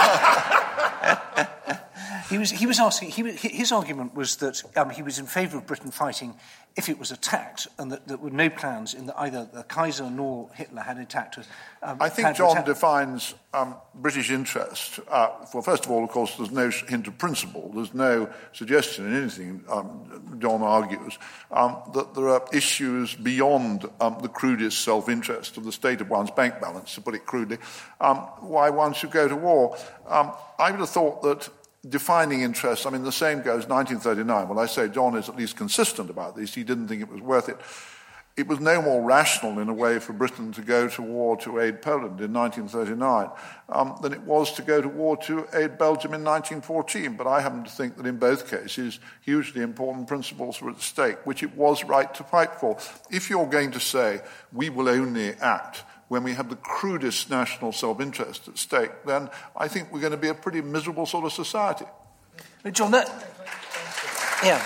he was he was asking. He, his argument was that um, he was in favour of Britain fighting if it was attacked, and that there were no plans in that either the Kaiser nor Hitler had attacked. Um, I think John defines um, British interest. Uh, well, first of all, of course, there's no hint of principle. There's no suggestion in anything. Um, John argues um, that there are issues beyond um, the crudest self-interest of the state of one's bank balance, to put it crudely. Um, why one should go to war? Um, I would have thought that. Defining interests, I mean, the same goes nineteen thirty-nine. Well, I say John is at least consistent about this. He didn't think it was worth it. It was no more rational, in a way, for Britain to go to war to aid Poland in nineteen thirty-nine um, than it was to go to war to aid Belgium in nineteen fourteen. But I happen to think that in both cases, hugely important principles were at stake, which it was right to fight for. If you're going to say, we will only act when we have the crudest national self-interest at stake, then I think we're going to be a pretty miserable sort of society. John, that... Yeah.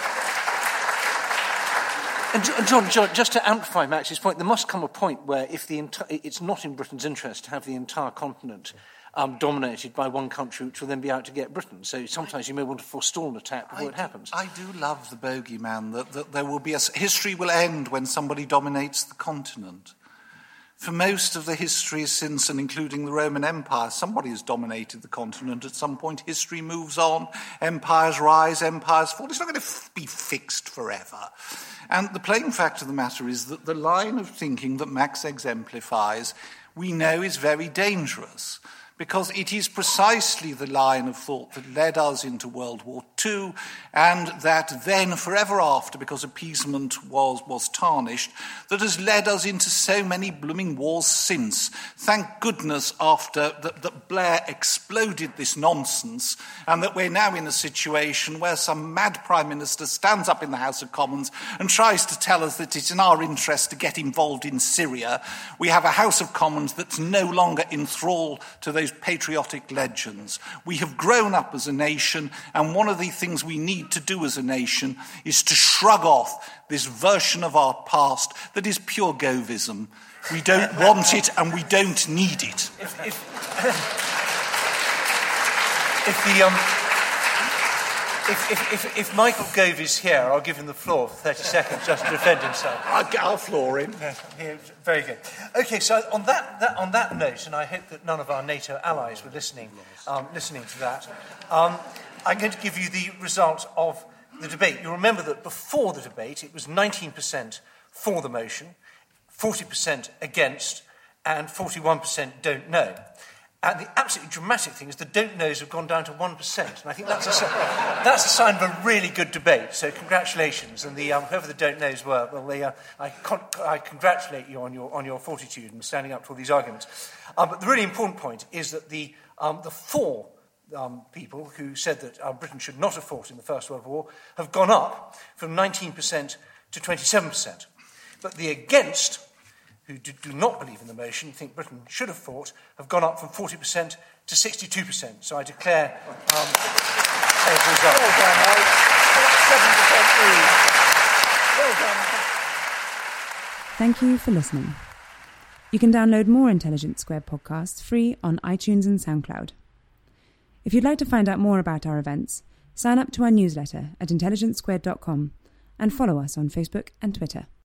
And John, John, just to amplify Max's point, there must come a point where if the enti- it's not in Britain's interest to have the entire continent um, dominated by one country which will then be out to get Britain. So sometimes you may want to forestall an attack before I it happens. Do, I do love the bogeyman that, that there will be a... History will end when somebody dominates the continent. For most of the history since and including the Roman Empire, somebody has dominated the continent. At some point, history moves on. Empires rise, empires fall. It's not going to f- be fixed forever. And the plain fact of the matter is that the line of thinking that Max exemplifies, we know is very dangerous. because it is precisely the line of thought that led us into World War Two, and that then forever after, because appeasement was, was tarnished, that has led us into so many blooming wars since. Thank goodness after that, that Blair exploded this nonsense, and that we're now in a situation where some mad Prime Minister stands up in the House of Commons and tries to tell us that it's in our interest to get involved in Syria. We have a House of Commons that's no longer in thrall to those patriotic legends. We have grown up as a nation, and one of the things we need to do as a nation is to shrug off this version of our past that is pure Govism. We don't want it and we don't need it. If, if, if the um, if, if, if, if Michael Gove is here, I'll give him the floor for thirty seconds just to defend himself. I'll, I'll floor him. Yeah, yeah, very good. Okay, so on that, that on that note, and I hope that none of our NATO allies were listening um, listening to that, um, I'm going to give you the result of the debate. You'll remember that before the debate, it was nineteen percent for the motion, forty percent against, and forty-one percent don't know. And the absolutely dramatic thing is the don't knows have gone down to one percent. And I think that's a, that's a sign of a really good debate. So congratulations. And the, um, whoever the don't knows were, well, they, uh, I, con- I congratulate you on your, on your fortitude and standing up to all these arguments. Um, but the really important point is that the, um, the four um, people who said that uh, Britain should not have fought in the First World War have gone up from nineteen percent to twenty-seven percent. But the against, who do, do not believe in the motion, think Britain should have fought, have gone up from forty percent to sixty-two percent. So I declare um, as a result. Well done, Alex. seven percent lead. Well done. Thank you for listening. You can download more Intelligence Squared podcasts free on iTunes and SoundCloud. If you'd like to find out more about our events, sign up to our newsletter at intelligence squared dot com and follow us on Facebook and Twitter.